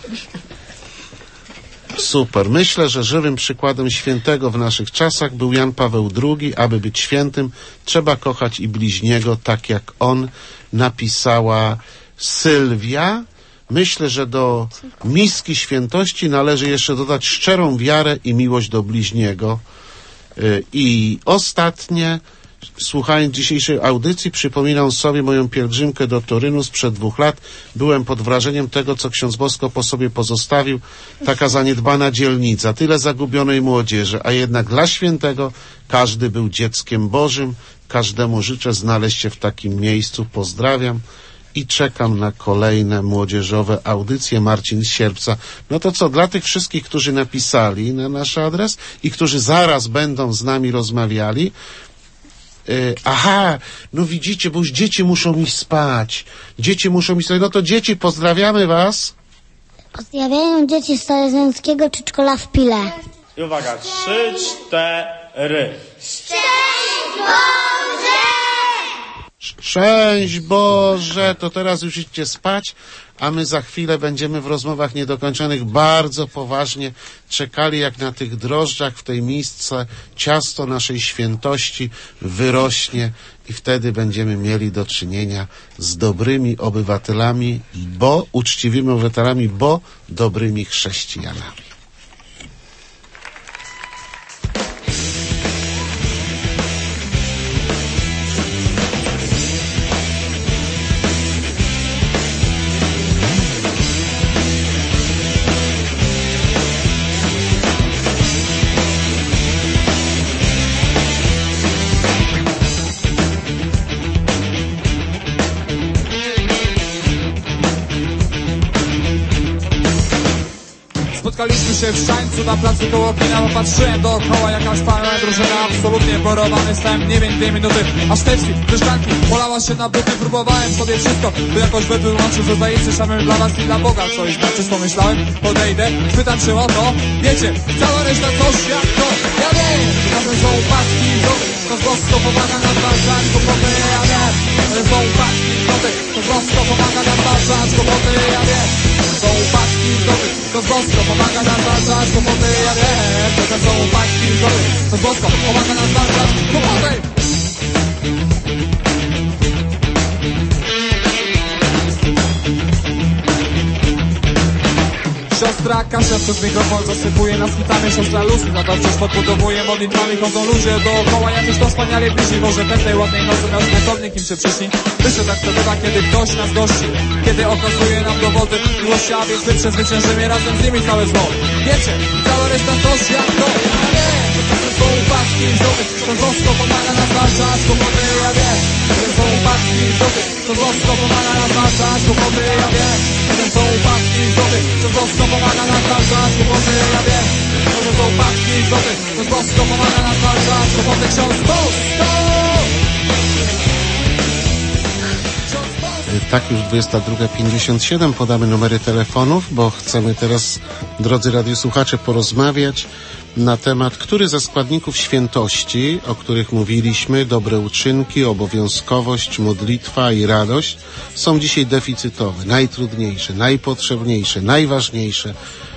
Super. Myślę, że żywym przykładem świętego w naszych czasach był Jan Paweł II. Aby być świętym, trzeba kochać i bliźniego, tak jak on, napisała Sylwia. Myślę, że do miski świętości należy jeszcze dodać szczerą wiarę i miłość do bliźniego. I ostatnie, słuchając dzisiejszej audycji, przypominam sobie moją pielgrzymkę do Torynu sprzed 2 lat. Byłem pod wrażeniem tego, co ksiądz Bosko po sobie pozostawił. Taka zaniedbana dzielnica, tyle zagubionej młodzieży, a jednak dla świętego każdy był dzieckiem Bożym. Każdemu życzę znaleźć się w takim miejscu. Pozdrawiam i czekam na kolejne młodzieżowe audycje. Marcin z Sierpca. No to co, dla tych wszystkich, którzy napisali na nasz adres i którzy zaraz będą z nami rozmawiali, no widzicie, bo już dzieci muszą iść spać. No to dzieci, pozdrawiamy was. Pozdrawiają dzieci z Salezjańskiego Przedszkola w Pile. I uwaga, 3, 4. Szczęść Boże! Szczęść Boże! To teraz już idźcie spać, a my za chwilę będziemy w rozmowach niedokończonych bardzo poważnie czekali, jak na tych drożdżach w tej misce ciasto naszej świętości wyrośnie i wtedy będziemy mieli do czynienia z dobrymi obywatelami, uczciwymi obywatelami, dobrymi chrześcijanami. Spotkaliśmy się w Szańcu na placu koło kina, bo patrzyłem dookoła, jakaś pana drużyna absolutnie porowany stałem nie wiem 2 minuty, aż teczki, wyszczanki, polała się na buty, próbowałem sobie wszystko, by jakoś wytłumaczył, że zdaje się szamem dla was i dla Boga coś znaczy, pomyślałem, podejdę, pytam czy o to, wiecie, cała reszta coś jak to, ja wiem, razem są paczki, to Bosko pomaga nam zwalczać kłopoty, ja wiem, są paczki, to Bosko pomaga nam zwalczać kłopoty, ja wiem, są paczki, to Bosko pomaga nam zwalczać kłopoty, ja wiem, to są paczki, to Bosko pomaga nam zwalczać kłopoty. siostra Kasia przez mikrofon zasypuje nas hitami. Siostra Lucy na to wciąż podbudowuje modlitwami. Chodzą ludzie dookoła, jakoś to wspaniale bliźni. Może pewnej ładnej nocy nasz buntownik im się przyśni. Myślę, tak to bywa, kiedy ktoś nas gości, kiedy okazuje nam dowody miłości, a więc my przezwyciężymy razem z nimi całe zło. Wiecie, cała reszta to świat to czasem są upadki i wrzoty, to bosko pomaga nam zwalczać kłopoty, ja wiem. Czasem są upadki i wrzoty, to bosko pomaga nam zwalczać kłopoty, ja wiem. Czasem są upadki i wrzoty, to bosko pomaga nam zwalczać kłopoty, ja wiem. Czasem są upadki i wrzoty, to bosko pomaga nam zwalczać kłopoty, ksiądz Bosko! Tak, już 22:57, podamy numery telefonów, bo chcemy teraz, drodzy radiosłuchacze, porozmawiać na temat, który ze składników świętości, o których mówiliśmy, dobre uczynki, obowiązkowość, modlitwa i radość, są dzisiaj deficytowe, najtrudniejsze, najpotrzebniejsze, najważniejsze.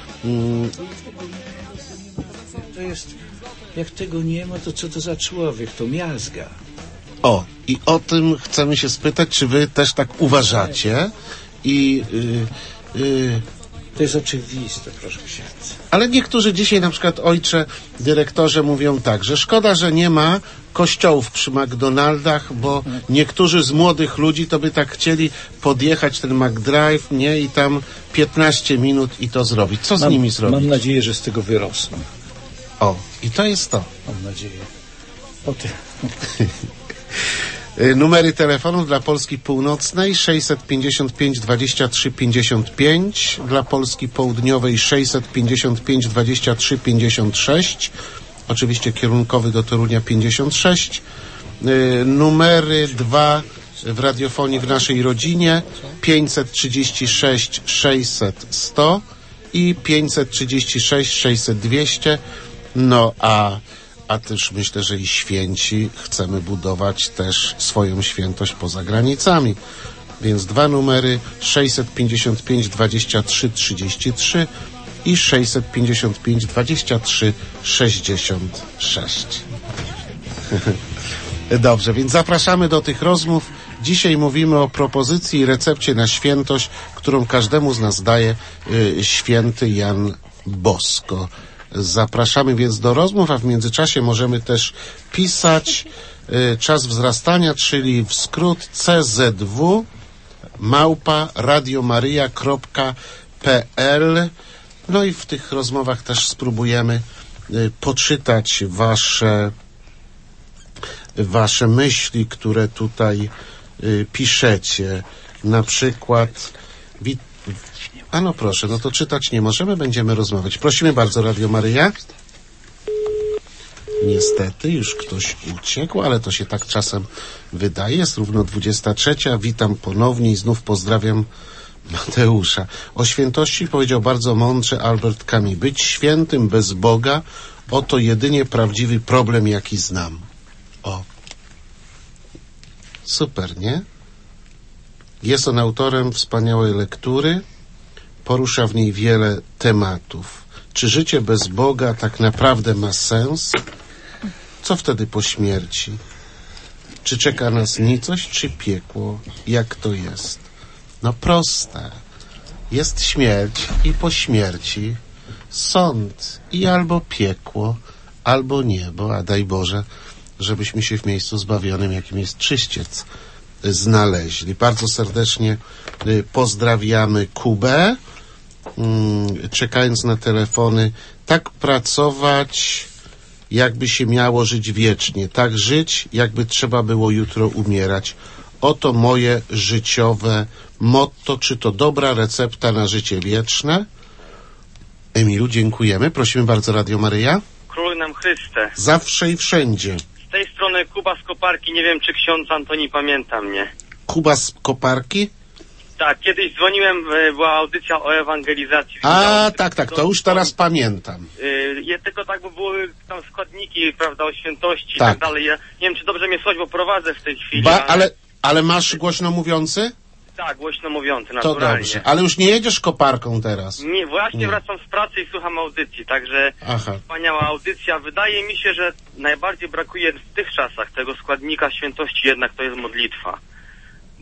To jest, jak tego nie ma, to co to za człowiek? To miazga. O, i o tym chcemy się spytać, czy wy też tak uważacie i... To jest oczywiste, proszę księdza. Ale niektórzy dzisiaj, na przykład ojcze dyrektorze, mówią tak, że szkoda, że nie ma kościołów przy McDonaldach, bo niektórzy z młodych ludzi to by tak chcieli podjechać ten McDrive, nie, i tam 15 minut i to zrobić. Co z nimi zrobić? Mam nadzieję, że z tego wyrosną. O, i to jest to. Mam nadzieję. O ty. Numery telefonów dla Polski Północnej 655 23 55, dla Polski Południowej 655 23 56, oczywiście kierunkowy do Torunia 56, numery 2 w radiofonii w naszej rodzinie 536 600 100 i 536 600 200, no a też myślę, że i święci chcemy budować też swoją świętość poza granicami. Więc dwa numery 655 23 33 i 655 23 66. Dobrze, więc zapraszamy do tych rozmów. Dzisiaj mówimy o propozycji i recepcie na świętość, którą każdemu z nas daje święty Jan Bosko. Zapraszamy więc do rozmów, a w międzyczasie możemy też pisać czas wzrastania, czyli w skrót czw @radiomaria.pl. No i w tych rozmowach też spróbujemy poczytać wasze myśli, które tutaj piszecie. Na przykład a no proszę, no to czytać nie możemy, będziemy rozmawiać. Prosimy bardzo, Radio Maryja. Niestety już ktoś uciekł, ale to się tak czasem wydaje. Jest równo 23. Witam ponownie i znów pozdrawiam Mateusza. O świętości powiedział bardzo mądrze Albert Camus. Być świętym bez Boga, oto jedynie prawdziwy problem, jaki znam. O. Super, nie? Jest on autorem wspaniałej lektury. Porusza w niej wiele tematów. Czy życie bez Boga tak naprawdę ma sens? Co wtedy po śmierci? Czy czeka nas nicość, czy piekło? Jak to jest? No proste. Jest śmierć i po śmierci sąd i albo piekło, albo niebo, a daj Boże, żebyśmy się w miejscu zbawionym, jakim jest czyściec, znaleźli. Bardzo serdecznie pozdrawiamy Kubę. Czekając na telefony, tak pracować, jakby się miało żyć wiecznie, tak żyć, jakby trzeba było jutro umierać. Oto moje życiowe motto. Czy to dobra recepta na życie wieczne? Emilu, dziękujemy. Prosimy bardzo, Radio Maryja. Króluj nam Chryste. Zawsze i wszędzie. Z tej strony Kuba z Koparki. Nie wiem, czy ksiądz Antoni pamięta mnie. Kuba z Koparki? Tak, kiedyś dzwoniłem, była audycja o ewangelizacji. Tak, to już teraz pamiętam. Tylko tak, bo były tam składniki, prawda, o świętości i tak dalej. Ja nie wiem, czy dobrze mnie słychać, bo prowadzę w tej chwili. Ale masz głośno mówiący? Tak, głośno mówiący, naturalnie. To dobrze, ale już nie jedziesz Koparką teraz? Nie, właśnie wracam z pracy i słucham audycji, także wspaniała audycja. Wydaje mi się, że najbardziej brakuje w tych czasach tego składnika świętości, jednak to jest modlitwa.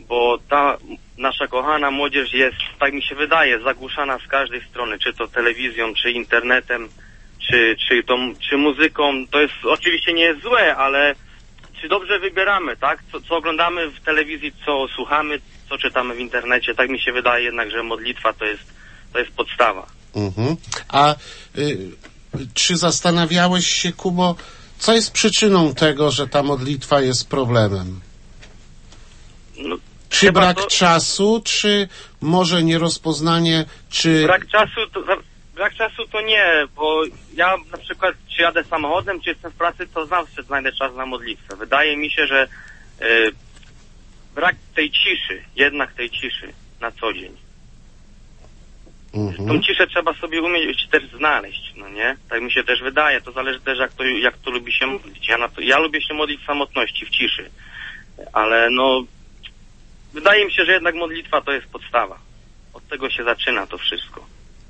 bo ta nasza kochana młodzież jest, tak mi się wydaje, zagłuszana z każdej strony, czy to telewizją, czy internetem, czy muzyką. To jest, oczywiście nie jest złe, ale czy dobrze wybieramy, tak? Co oglądamy w telewizji, co słuchamy, co czytamy w internecie. Tak mi się wydaje jednak, że modlitwa to jest podstawa. A czy zastanawiałeś się, Kubo, co jest przyczyną tego, że ta modlitwa jest problemem? No, czy brak czasu, czy może nierozpoznanie, czy... Brak czasu to nie, bo ja na przykład, czy jadę samochodem, czy jestem w pracy, to zawsze znajdę czas na modlitwę. Wydaje mi się, że brak tej ciszy, jednak tej ciszy na co dzień. Tą ciszę trzeba sobie umieć też znaleźć, no nie? Tak mi się też wydaje, to zależy też jak to lubi się modlić. Ja lubię się modlić w samotności, w ciszy, ale no wydaje mi się, że jednak modlitwa to jest podstawa. Od tego się zaczyna to wszystko.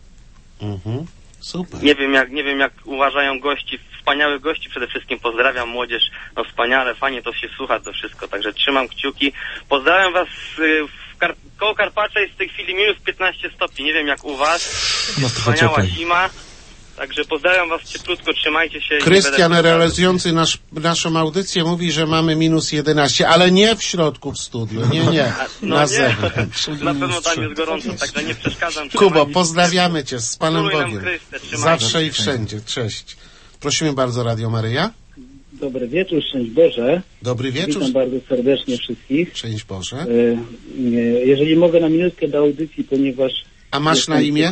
Super. Nie wiem jak uważają gości, wspaniałych gości, przede wszystkim pozdrawiam młodzież, no wspaniale, fajnie to się słucha to wszystko, także trzymam kciuki. Pozdrawiam was koło Karpacza jest w tej chwili minus 15 stopni, nie wiem jak u was, wspaniała zima, także pozdrawiam was cieplutko, trzymajcie się. Krystian realizujący naszą audycję mówi, że mamy minus 11, ale nie w środku w studiu, nie, na zewnątrz. Na pewno tam jest gorąco, także nie przeszkadzam. Kubo, pozdrawiamy cię z Panem Bogiem. Zawsze i wszędzie, cześć. Prosimy bardzo, Radio Maryja. Dobry wieczór, szczęść Boże. Dobry wieczór. Witam bardzo serdecznie wszystkich. Szczęść Boże. Jeżeli mogę na minutkę do audycji, ponieważ... A masz na imię?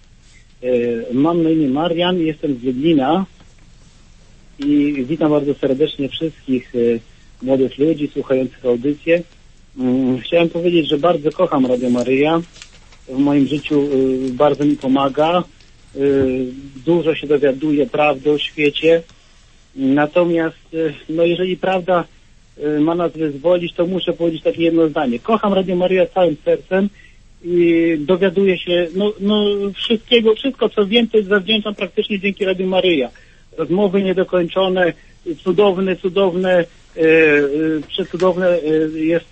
Mam na imię Marian, jestem z Lublina i witam bardzo serdecznie wszystkich młodych ludzi słuchających audycję. Chciałem powiedzieć, że bardzo kocham Radio Maryja. W moim życiu bardzo mi pomaga. Dużo się dowiaduję prawdy o świecie. Natomiast, no jeżeli prawda ma nas wyzwolić, to muszę powiedzieć takie jedno zdanie. Kocham Radio Maryja całym sercem i dowiaduję się, wszystko co wiem, to zawdzięczam praktycznie dzięki Radio Maryja. Rozmowy niedokończone, cudowne, przecudowne jest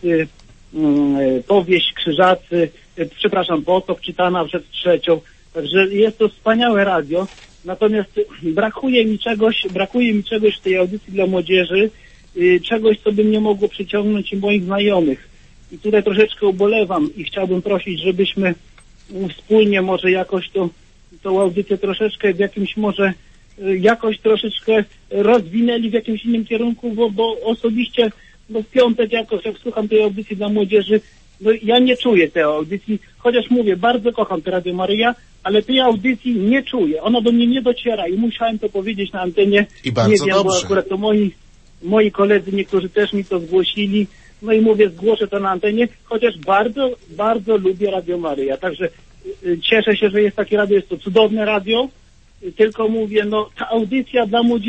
powieść Krzyżacy, Potok czytana przed 3. Także jest to wspaniałe radio. Natomiast brakuje mi czegoś w tej audycji dla młodzieży, czegoś, co by mnie mogło przyciągnąć i moich znajomych. I tutaj troszeczkę ubolewam i chciałbym prosić, żebyśmy wspólnie może jakoś tą audycję troszeczkę w jakimś może jakoś troszeczkę rozwinęli w jakimś innym kierunku, bo osobiście w piątek jakoś jak słucham tej audycji dla młodzieży, ja nie czuję tej audycji, chociaż mówię, bardzo kocham tę Radio Maryja, ale tej audycji nie czuję. Ona do mnie nie dociera i musiałem to powiedzieć na antenie. I bardzo nie wiem, dobrze. Bo akurat to moi koledzy, niektórzy też mi to zgłosili. No i mówię, zgłoszę to na antenie, chociaż bardzo, bardzo lubię Radio Maryja. Także cieszę się, że jest takie radio, jest to cudowne radio. Tylko mówię, ta audycja dla młodzieży...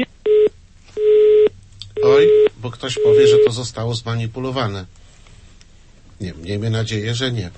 Oj, bo ktoś powie, że to zostało zmanipulowane. Nie, miejmy nadzieję, że nie.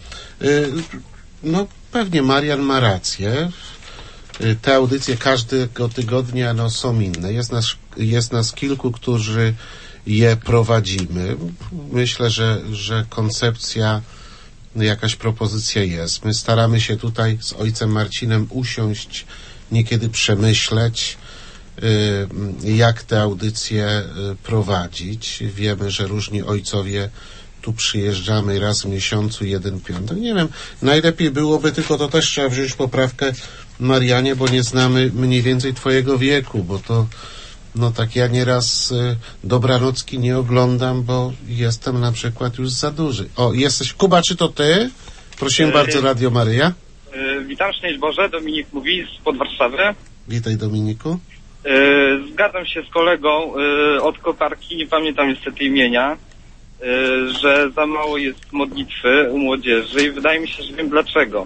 Pewnie Marian ma rację. Te audycje każdego tygodnia są inne. Jest nas kilku, którzy je prowadzimy. Myślę, że koncepcja, jakaś propozycja jest. My staramy się tutaj z ojcem Marcinem usiąść, niekiedy przemyśleć, jak te audycje prowadzić. Wiemy, że różni ojcowie tu przyjeżdżamy raz w miesiącu, jeden piątek. Nie wiem, najlepiej byłoby, tylko to też trzeba wziąć poprawkę, Marianie, bo nie znamy mniej więcej twojego wieku, bo to tak ja nieraz Dobranocki nie oglądam, bo jestem na przykład już za duży. O, jesteś. Kuba, czy to ty? Prosimy bardzo, Radio Maryja. Witam, szczęść Boże, Dominik mówi spod Warszawy. Witaj, Dominiku. Zgadzam się z kolegą od koparki, nie pamiętam niestety imienia, że za mało jest modlitwy u młodzieży i wydaje mi się, że wiem dlaczego.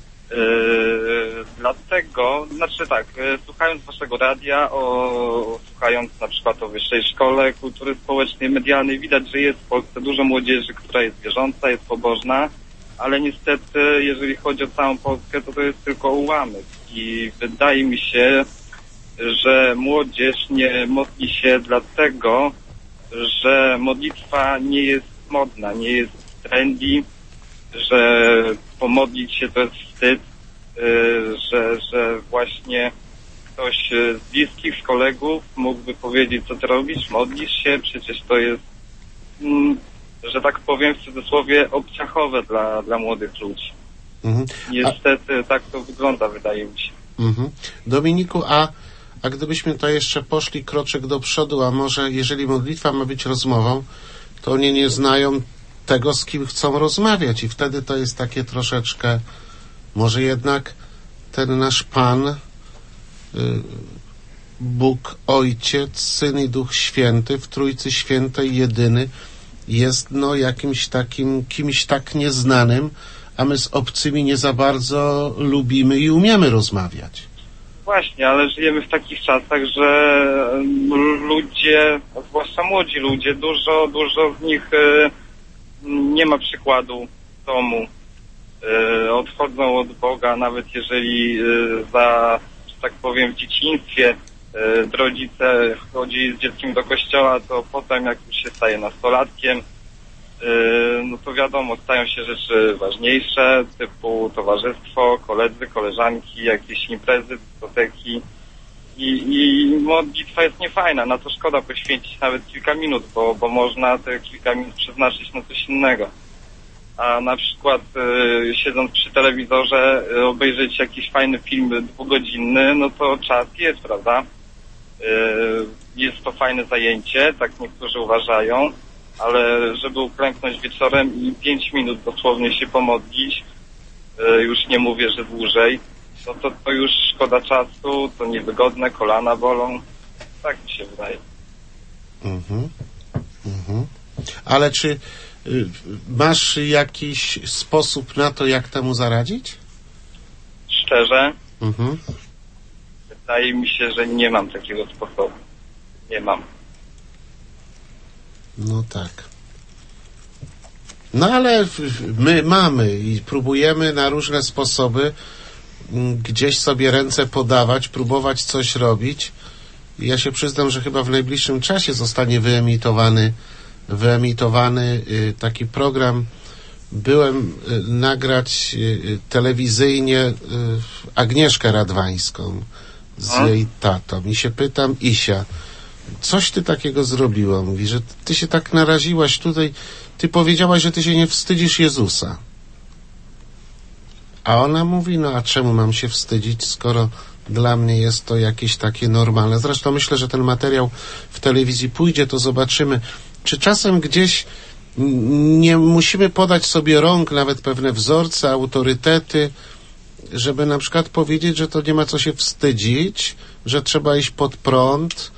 Dlatego, słuchając waszego radia, słuchając na przykład o Wyższej Szkole Kultury Społecznej, Medialnej, widać, że jest w Polsce dużo młodzieży, która jest wierząca, jest pobożna, ale niestety, jeżeli chodzi o całą Polskę, to jest tylko ułamek i wydaje mi się, że młodzież nie modli się dlatego, że modlitwa nie jest modna, nie jest trendy, że pomodlić się to jest wstyd, że właśnie ktoś z bliskich, z kolegów mógłby powiedzieć, co ty robisz, modlisz się, przecież to jest, że tak powiem w cudzysłowie, obciachowe dla młodych ludzi. Niestety tak to wygląda, wydaje mi się. Dominiku, a gdybyśmy to jeszcze poszli kroczek do przodu, a może jeżeli modlitwa ma być rozmową, to oni nie znają tego, z kim chcą rozmawiać i wtedy to jest takie troszeczkę, może jednak ten nasz Pan, Bóg Ojciec, Syn i Duch Święty w Trójcy Świętej jedyny jest jakimś takim, kimś tak nieznanym, a my z obcymi nie za bardzo lubimy i umiemy rozmawiać. Właśnie, ale żyjemy w takich czasach, że ludzie, zwłaszcza młodzi ludzie, dużo z nich nie ma przykładu w domu. Odchodzą od Boga, nawet jeżeli że tak powiem, w dzieciństwie rodzice chodzi z dzieckiem do kościoła, to potem jak już się staje nastolatkiem, no to wiadomo, stają się rzeczy ważniejsze, typu towarzystwo, koledzy, koleżanki, jakieś imprezy, dyskoteki i modlitwa jest niefajna, na to szkoda poświęcić nawet kilka minut, bo można te kilka minut przeznaczyć na coś innego. A na przykład siedząc przy telewizorze obejrzeć jakiś fajny film 2-godzinny, no to czas jest, prawda? Jest to fajne zajęcie, tak niektórzy uważają, ale żeby uklęknąć wieczorem i 5 minut dosłownie się pomodlić, już nie mówię, że dłużej, no to już szkoda czasu, to niewygodne, kolana bolą. Tak mi się wydaje. Ale czy masz jakiś sposób na to, jak temu zaradzić? Szczerze? Wydaje mi się, że nie mam takiego sposobu. Nie mam. No tak. No ale my mamy i próbujemy na różne sposoby gdzieś sobie ręce podawać, próbować coś robić. Ja się przyznam, że chyba w najbliższym czasie zostanie wyemitowany taki program. Byłem nagrać telewizyjnie Agnieszkę Radwańską z jej tatą i się pytam, Isia, coś ty takiego zrobiła? Mówi, że ty się tak naraziłaś tutaj, ty powiedziałaś, że ty się nie wstydzisz Jezusa. A ona mówi, no a czemu mam się wstydzić, skoro dla mnie jest to jakieś takie normalne. Zresztą myślę, że ten materiał w telewizji pójdzie, to zobaczymy. Czy czasem gdzieś nie musimy podać sobie rąk, nawet pewne wzorce, autorytety, żeby na przykład powiedzieć, że to nie ma co się wstydzić, że trzeba iść pod prąd,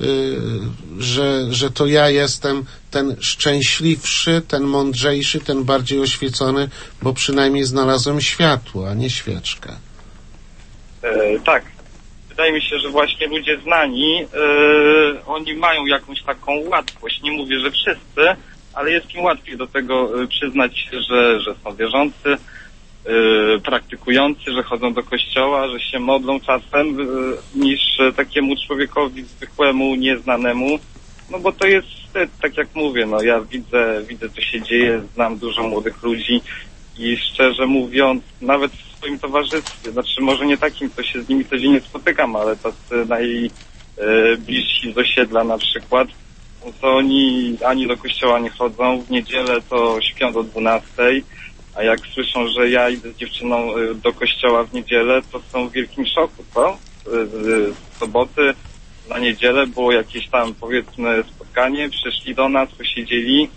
że to ja jestem ten szczęśliwszy, ten mądrzejszy, ten bardziej oświecony, bo przynajmniej znalazłem światło, a nie świeczkę. Tak. Wydaje mi się, że właśnie ludzie znani, oni mają jakąś taką łatwość. Nie mówię, że wszyscy, ale jest im łatwiej do tego przyznać się, że są wierzący, praktykujący, że chodzą do kościoła, że się modlą czasem, niż takiemu człowiekowi zwykłemu, nieznanemu. No bo to jest wstyd, tak jak mówię, no ja widzę co się dzieje, znam dużo młodych ludzi i szczerze mówiąc, nawet w swoim towarzystwie, znaczy może nie takim, to się z nimi codziennie spotykam, ale tacy najbliżsi z osiedla na przykład, no to oni ani do kościoła nie chodzą, w niedzielę to śpią do 12, a jak słyszą, że ja idę z dziewczyną do kościoła w niedzielę, to są w wielkim szoku, co? Z soboty na niedzielę było jakieś tam, powiedzmy, spotkanie, przyszli do nas, posiedzieli,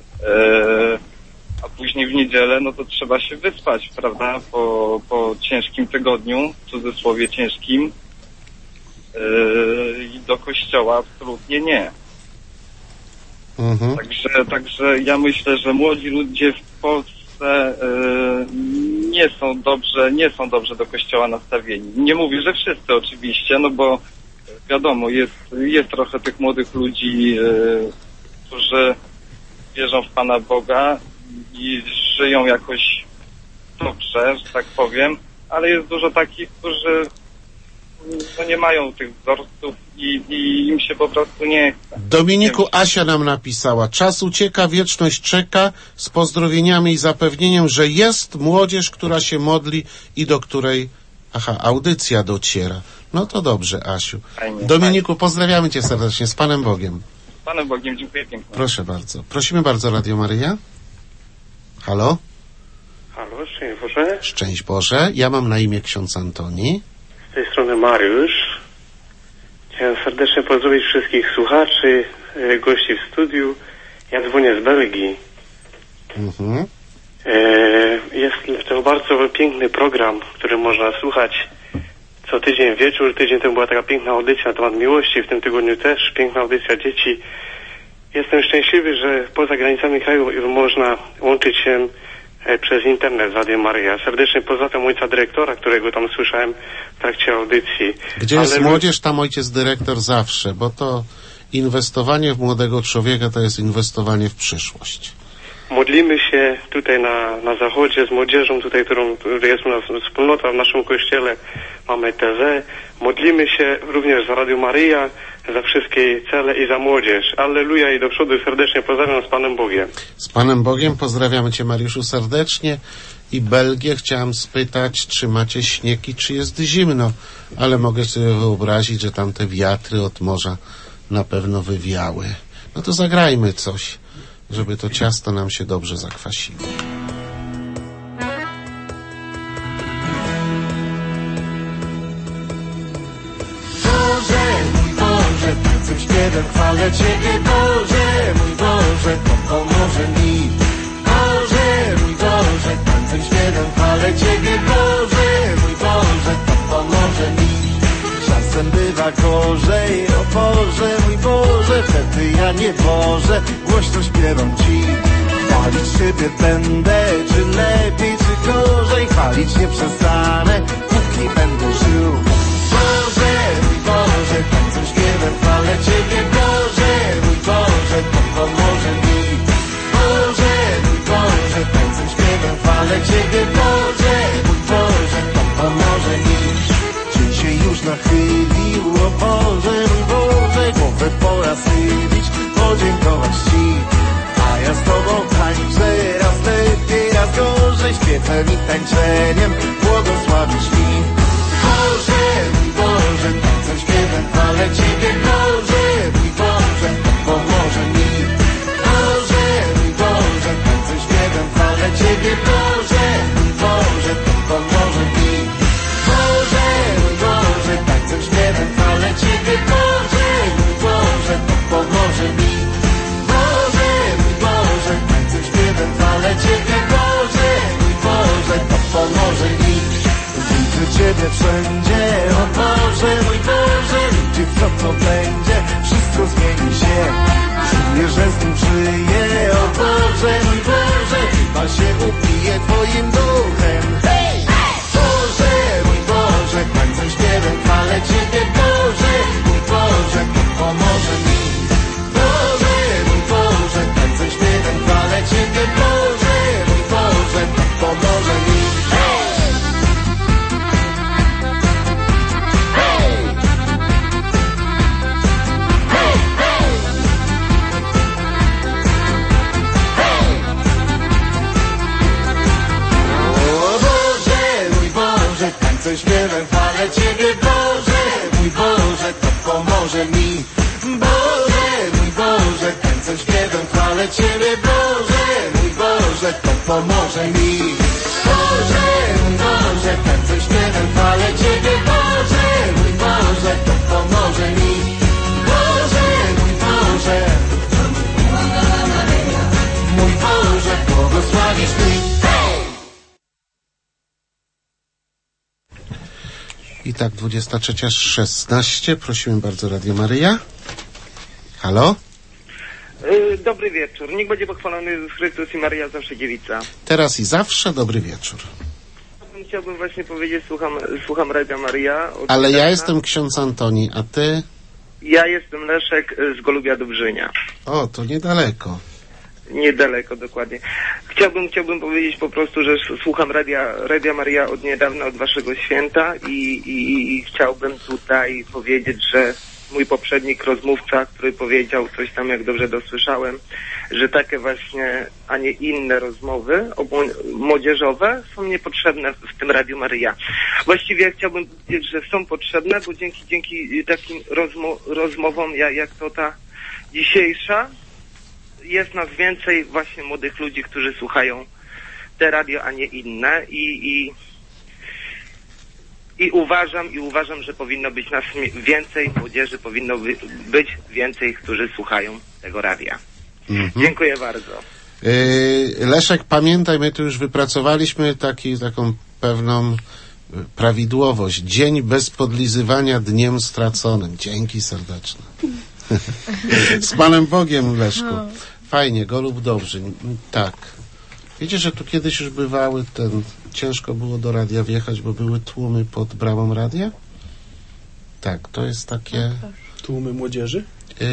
a później w niedzielę, no to trzeba się wyspać, prawda, po ciężkim tygodniu, w cudzysłowie ciężkim, i do kościoła absolutnie nie. Także ja myślę, że młodzi ludzie w Polsce nie są dobrze do kościoła nastawieni. Nie mówię, że wszyscy oczywiście, no bo wiadomo, jest trochę tych młodych ludzi, którzy wierzą w Pana Boga i żyją jakoś dobrze, że tak powiem, ale jest dużo takich, którzy no nie mają tych wzorców i im się po prostu nie chce. Dominiku, Asia nam napisała: czas ucieka, wieczność czeka, z pozdrowieniami i zapewnieniem, że jest młodzież, która się modli i do której audycja dociera. No to dobrze, Asiu. Fajnie, Dominiku, pozdrawiamy cię serdecznie, z Panem Bogiem. Z Panem Bogiem, dziękuję pięknie. Proszę bardzo. Prosimy bardzo, Radio Maryja. Halo? Halo, szczęść Boże. Szczęść Boże. Ja mam na imię ksiądz Antoni. Z tej strony Mariusz. Chciałem serdecznie pozdrowić wszystkich słuchaczy, gości w studiu. Ja dzwonię z Belgii. Jest to bardzo piękny program, który można słuchać co tydzień wieczór. Tydzień temu była taka piękna audycja na temat miłości, w tym tygodniu też piękna audycja dzieci. Jestem szczęśliwy, że poza granicami kraju można łączyć się przez internet z Radiem Maryja. Serdecznie pozdrawiam ojca dyrektora, którego tam słyszałem w trakcie audycji. Gdzie jest młodzież, tam ojciec dyrektor zawsze, bo to inwestowanie w młodego człowieka to jest inwestowanie w przyszłość. Modlimy się tutaj na zachodzie z młodzieżą, tutaj, którą jest u nas wspólnota w naszym kościele, mamy TV. Modlimy się również za Radio Maryja, za wszystkie cele i za młodzież. Alleluja i do przodu serdecznie pozdrawiam, z Panem Bogiem. Z Panem Bogiem pozdrawiamy cię, Mariuszu, serdecznie. I Belgię chciałem spytać, czy macie śnieg i czy jest zimno, ale mogę sobie wyobrazić, że tam te wiatry od morza na pewno wywiały. No to zagrajmy coś, żeby to ciasto nam się dobrze zakwasiło. Boże, mój Boże, tańcem śpiewem chwalę Ciebie, Boże, mój Boże, to pomoże mi. Boże, mój Boże, tańcem śpiewem chwalę Ciebie, Boże, mój Boże, to pomoże mi. Czasem bywa gorzej, o Boże, mój Boże, wtedy ja nie Boże, głośno śpiewam Ci. Chwalić Ciebie będę, czy lepiej, czy gorzej, chwalić nie przestanę, póki będę żył. Boże, mój Boże, tańcem śpiewem chwalę Ciebie, Boże, mój Boże, to pomoże mi. Boże, mój Boże, tańcem śpiewem chwalę Ciebie, Boże, mój Boże, to pomoże mi. Dzień się już nachylił, o Boże, mój Boże, głowę pora schylić, podziękować Ci. A ja z Tobą tańczę, raz lepiej, raz gorzej, śpiewem i tańczeniem błogosławisz mi. Boże, mój Boże, tańcem śpiewem chwalę Ciebie, Boże, mój Boże, to pomoże mi. Boże, mój Boże, tańcem śpiewem chwalę Ciebie, Boże, mój Boże, to pomoże mi. Boże, mój Boże, tańcem śpiewem chwalę Ciebie, Boże, mój Boże, to pomoże mi. Boże, mój Boże, tańcem śpiewem chwalę Ciebie, Boże, mój Boże, to pomoże mi. Widzę Ciebie wszędzie, o Boże, mój Boże, ludzie, co to będzie, wszystko zmieni się. Czuję, że znów żyję, o Boże, mój Boże, chyba się upije Twoim duchem. Boże, mój Boże, tańcem śpiewem chwalę Ciebie, Boże, mój Boże, to pomoże mi. Boże, mój Boże, tańcem śpiewem chwalę Ciebie, Boże, mój Boże, to pomoże mi. Tańcem śpiewem chwalę Ciebie, Boże, mój Boże, to pomoże mi. Boże, mój Boże, tańcem śpiewem chwalę Ciebie, Boże, mój Boże, to pomoże mi. Boże, mój Boże, tańcem śpiewem chwalę Ciebie, Boże, mój Boże, to pomoże mi. Boże, mój Boże, mój Boże, błogosławisz mi. I tak, 23:16. Prosimy bardzo, Radio Maryja. Halo? Dobry wieczór. Niech będzie pochwalony Jezus Chrystus i Maryja zawsze dziewica. Teraz i zawsze dobry wieczór. Chciałbym właśnie powiedzieć, słucham Radia Maryja. Ale ja jestem ksiądz Antoni, a ty? Ja jestem Leszek z Golubia Dobrzynia. O, to niedaleko. niedaleko dokładnie. Chciałbym powiedzieć po prostu, że słucham Radia Maria od niedawna, od waszego święta i chciałbym tutaj powiedzieć, że mój poprzednik rozmówca, który powiedział coś tam, jak dobrze dosłyszałem, że takie właśnie, a nie inne rozmowy młodzieżowe są niepotrzebne w tym Radiu Maryja. Właściwie chciałbym powiedzieć, że są potrzebne, bo dzięki takim rozmowom, jak to ta dzisiejsza, jest nas więcej właśnie młodych ludzi, którzy słuchają te radio, a nie inne i uważam, że powinno być nas więcej, młodzieży powinno być więcej, którzy słuchają tego radia. Dziękuję bardzo. Leszek, pamiętaj, my tu już wypracowaliśmy taką pewną prawidłowość. Dzień bez podlizywania dniem straconym. Dzięki serdeczne. Z Panem Bogiem, Leszku. Fajnie, golub dobrzy. Tak. Wiecie, że tu kiedyś już bywały ciężko było do radia wjechać, bo były tłumy pod bramą radia? Tak, to jest takie... Tłumy młodzieży?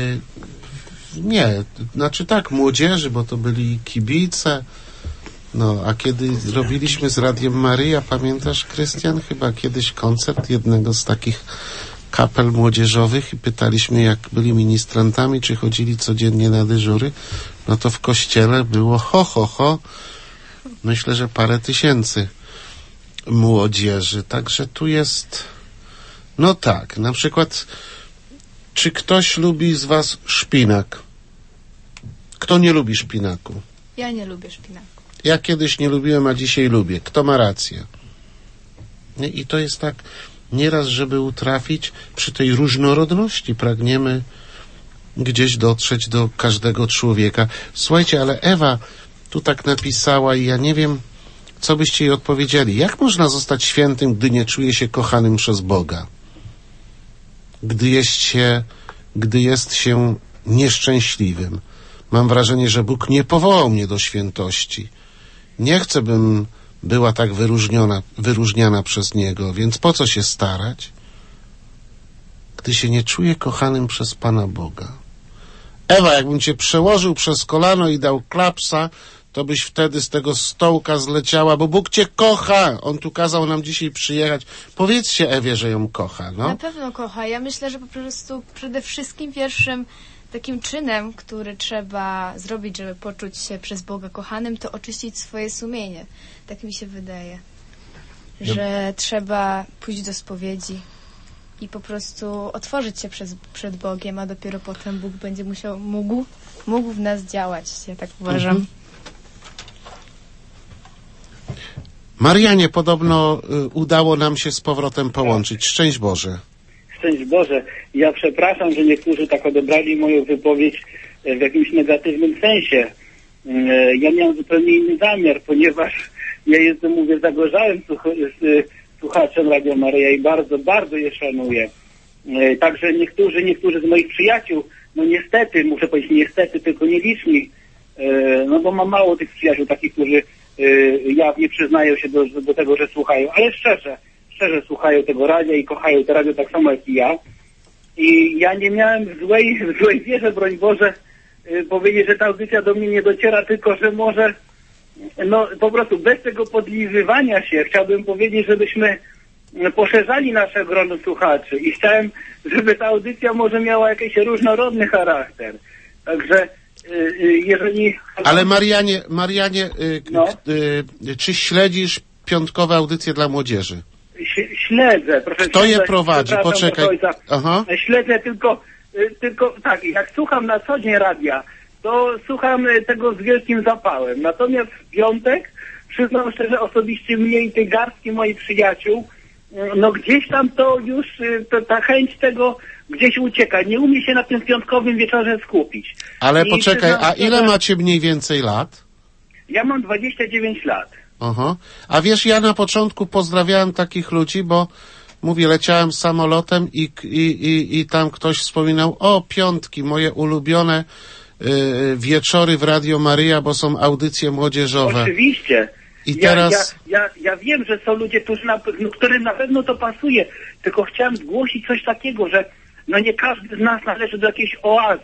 Nie, znaczy tak, młodzieży, bo to byli kibice. No, a kiedy robiliśmy z Radiem Maryja, pamiętasz, Krystian, chyba kiedyś koncert jednego z takich kapel młodzieżowych i pytaliśmy, jak byli ministrantami, czy chodzili codziennie na dyżury, no to w kościele było ho. Myślę, że parę tysięcy młodzieży. Także tu jest... No tak, na przykład czy ktoś lubi z was szpinak? Kto nie lubi szpinaku? Ja nie lubię szpinaku. Ja kiedyś nie lubiłem, a dzisiaj lubię. Kto ma rację? I to jest tak, nieraz, żeby utrafić, przy tej różnorodności pragniemy gdzieś dotrzeć do każdego człowieka. Słuchajcie, ale Ewa tu tak napisała i ja nie wiem, co byście jej odpowiedzieli. Jak można zostać świętym, gdy nie czuje się kochanym przez Boga? Gdy jest się nieszczęśliwym. Mam wrażenie, że Bóg nie powołał mnie do świętości. Nie chcę, bym była tak wyróżniana przez Niego, więc po co się starać? Gdy się nie czuję kochanym przez Pana Boga. Ewa, jakbym cię przełożył przez kolano i dał klapsa, to byś wtedy z tego stołka zleciała, bo Bóg cię kocha. On tu kazał nam dzisiaj przyjechać. Powiedzcie Ewie, że ją kocha, no. Na pewno kocha. Ja myślę, że po prostu przede wszystkim pierwszym takim czynem, który trzeba zrobić, żeby poczuć się przez Boga kochanym, to oczyścić swoje sumienie. Tak mi się wydaje. Że trzeba pójść do spowiedzi i po prostu otworzyć się przed Bogiem, a dopiero potem Bóg będzie mógł w nas działać. Ja tak uważam. Marianie, podobno udało nam się z powrotem połączyć. Szczęść Boże. Szczęść Boże. Ja przepraszam, że niektórzy tak odebrali moją wypowiedź w jakimś negatywnym sensie. Ja miałem zupełnie inny zamiar, ponieważ ja jestem, zagorzałym słuchaczem Radia Maryja i bardzo, bardzo je szanuję. Także niektórzy z moich przyjaciół, no niestety, muszę powiedzieć niestety, tylko nieliczni, no bo mam mało tych przyjaciół takich, którzy jawnie przyznają się do tego, że słuchają, ale szczerze słuchają tego radia i kochają to radio tak samo jak i ja. I ja nie miałem w złej wierze, broń Boże, powiedzieć, że ta audycja do mnie nie dociera, tylko że może, no po prostu bez tego podlizywania się chciałbym powiedzieć, żebyśmy poszerzali nasze grono słuchaczy i chciałem, żeby ta audycja może miała jakiś różnorodny charakter. Także jeżeli... Ale Marianie, czy śledzisz piątkowe audycje dla młodzieży? Śledzę, proszę. Kto je prowadzi? Poczekaj. Aha. Śledzę tylko tak, jak słucham na co dzień radia, to słucham tego z wielkim zapałem. Natomiast w piątek, przyznam szczerze, osobiście mnie i tej garstki moich przyjaciół, no gdzieś tam to już, ta chęć tego gdzieś ucieka. Nie umie się na tym piątkowym wieczorze skupić. Ale poczekaj, a ile macie mniej więcej lat? Ja mam 29 lat. Aha. A wiesz, ja na początku pozdrawiałem takich ludzi, bo mówię, leciałem samolotem i tam ktoś wspominał, o, piątki, moje ulubione wieczory w Radio Maryja, bo są audycje młodzieżowe. Oczywiście. I teraz... Ja wiem, że są ludzie, którym na pewno to pasuje, tylko chciałem zgłosić coś takiego, że no nie każdy z nas należy do jakiejś oazy.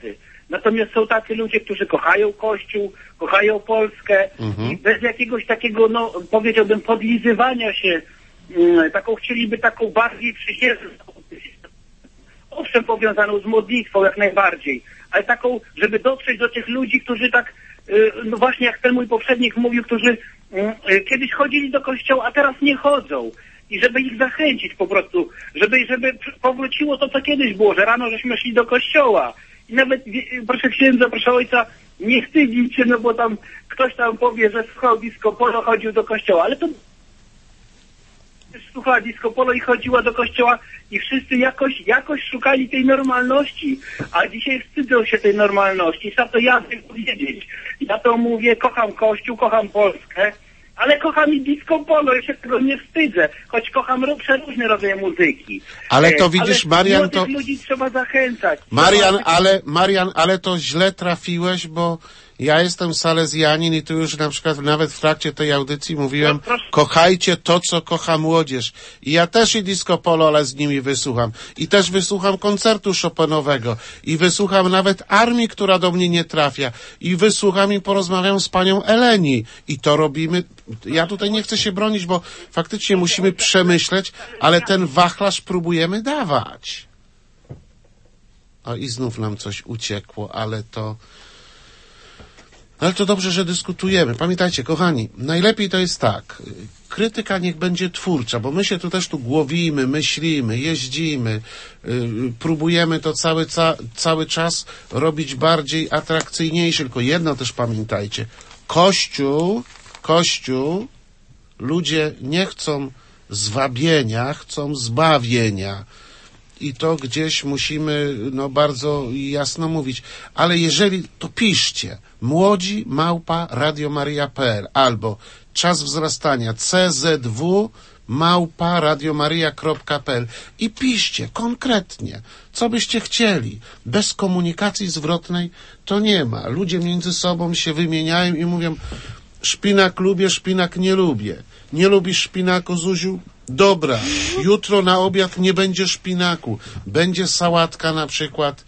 Natomiast są tacy ludzie, którzy kochają Kościół, kochają Polskę i bez jakiegoś takiego, no powiedziałbym, podlizywania się, chcieliby taką bardziej przyziemną, owszem, powiązaną z modlitwą jak najbardziej, ale taką, żeby dotrzeć do tych ludzi, którzy tak, no właśnie jak ten mój poprzednik mówił, którzy kiedyś chodzili do kościoła, a teraz nie chodzą. I żeby ich zachęcić po prostu, żeby powróciło to, co kiedyś było, że rano żeśmy szli do kościoła. I nawet, proszę księdza, proszę ojca, nie wstydzić się, no bo tam ktoś tam powie, że słuchał disco polo, chodził do kościoła, ale to słuchała disco polo i chodziła do kościoła i wszyscy jakoś szukali tej normalności, a dzisiaj wstydzą się tej normalności. Trzeba to jasno powiedzieć. Ja to mówię, kocham Kościół, kocham Polskę, ale kocham i disco polo, ja się tego nie wstydzę, choć kocham różne rodzaje muzyki. Ale to widzisz, Marian, to... ludzi trzeba zachęcać. Marian, ale to źle trafiłeś, bo ja jestem salezjanin i tu już na przykład nawet w trakcie tej audycji mówiłem, kochajcie to, co kocha młodzież. I ja też i disco polo, ale z nimi wysłucham. I też wysłucham koncertu Chopinowego. I wysłucham nawet Armii, która do mnie nie trafia. I wysłucham i porozmawiam z panią Eleni. I to robimy. Ja tutaj nie chcę się bronić, bo faktycznie musimy przemyśleć, ale ten wachlarz próbujemy dawać. O, i znów nam coś uciekło, ale to dobrze, że dyskutujemy. Pamiętajcie, kochani, najlepiej to jest tak. Krytyka niech będzie twórcza, bo my się tu głowimy, myślimy, jeździmy, próbujemy to cały czas robić bardziej atrakcyjniejsze. Tylko jedno też pamiętajcie. Kościół, ludzie nie chcą zwabienia, chcą zbawienia. I to gdzieś musimy bardzo jasno mówić. Ale jeżeli, to piszcie młodzi@radiomaria.pl albo czas wzrastania czz@radiomaria.pl i piszcie konkretnie, co byście chcieli. Bez komunikacji zwrotnej to nie ma. Ludzie między sobą się wymieniają i mówią, szpinak lubię, szpinak nie lubię. Nie lubisz szpinaku, Zuziu? Dobra, jutro na obiad nie będzie szpinaku, będzie sałatka na przykład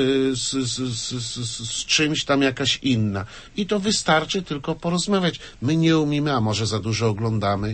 z czymś tam jakaś inna. I to wystarczy tylko porozmawiać. My nie umiemy, a może za dużo oglądamy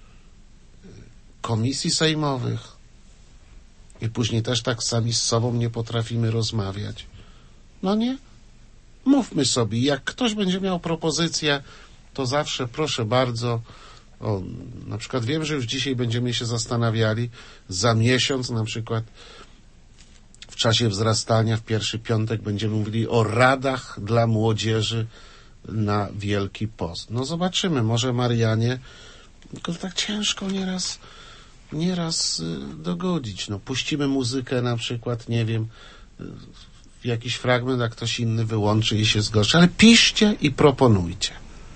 komisji sejmowych i później też tak sami z sobą nie potrafimy rozmawiać. No nie? Mówmy sobie, jak ktoś będzie miał propozycję, to zawsze proszę bardzo. Na przykład wiem, że już dzisiaj będziemy się zastanawiali, za miesiąc na przykład w czasie wzrastania, w pierwszy piątek będziemy mówili o radach dla młodzieży na Wielki Post. No zobaczymy, może Marianie, tylko tak ciężko nieraz dogodzić. No puścimy muzykę na przykład, nie wiem, jakiś fragment, a ktoś inny wyłączy i się zgorszy, ale piszcie i proponujcie.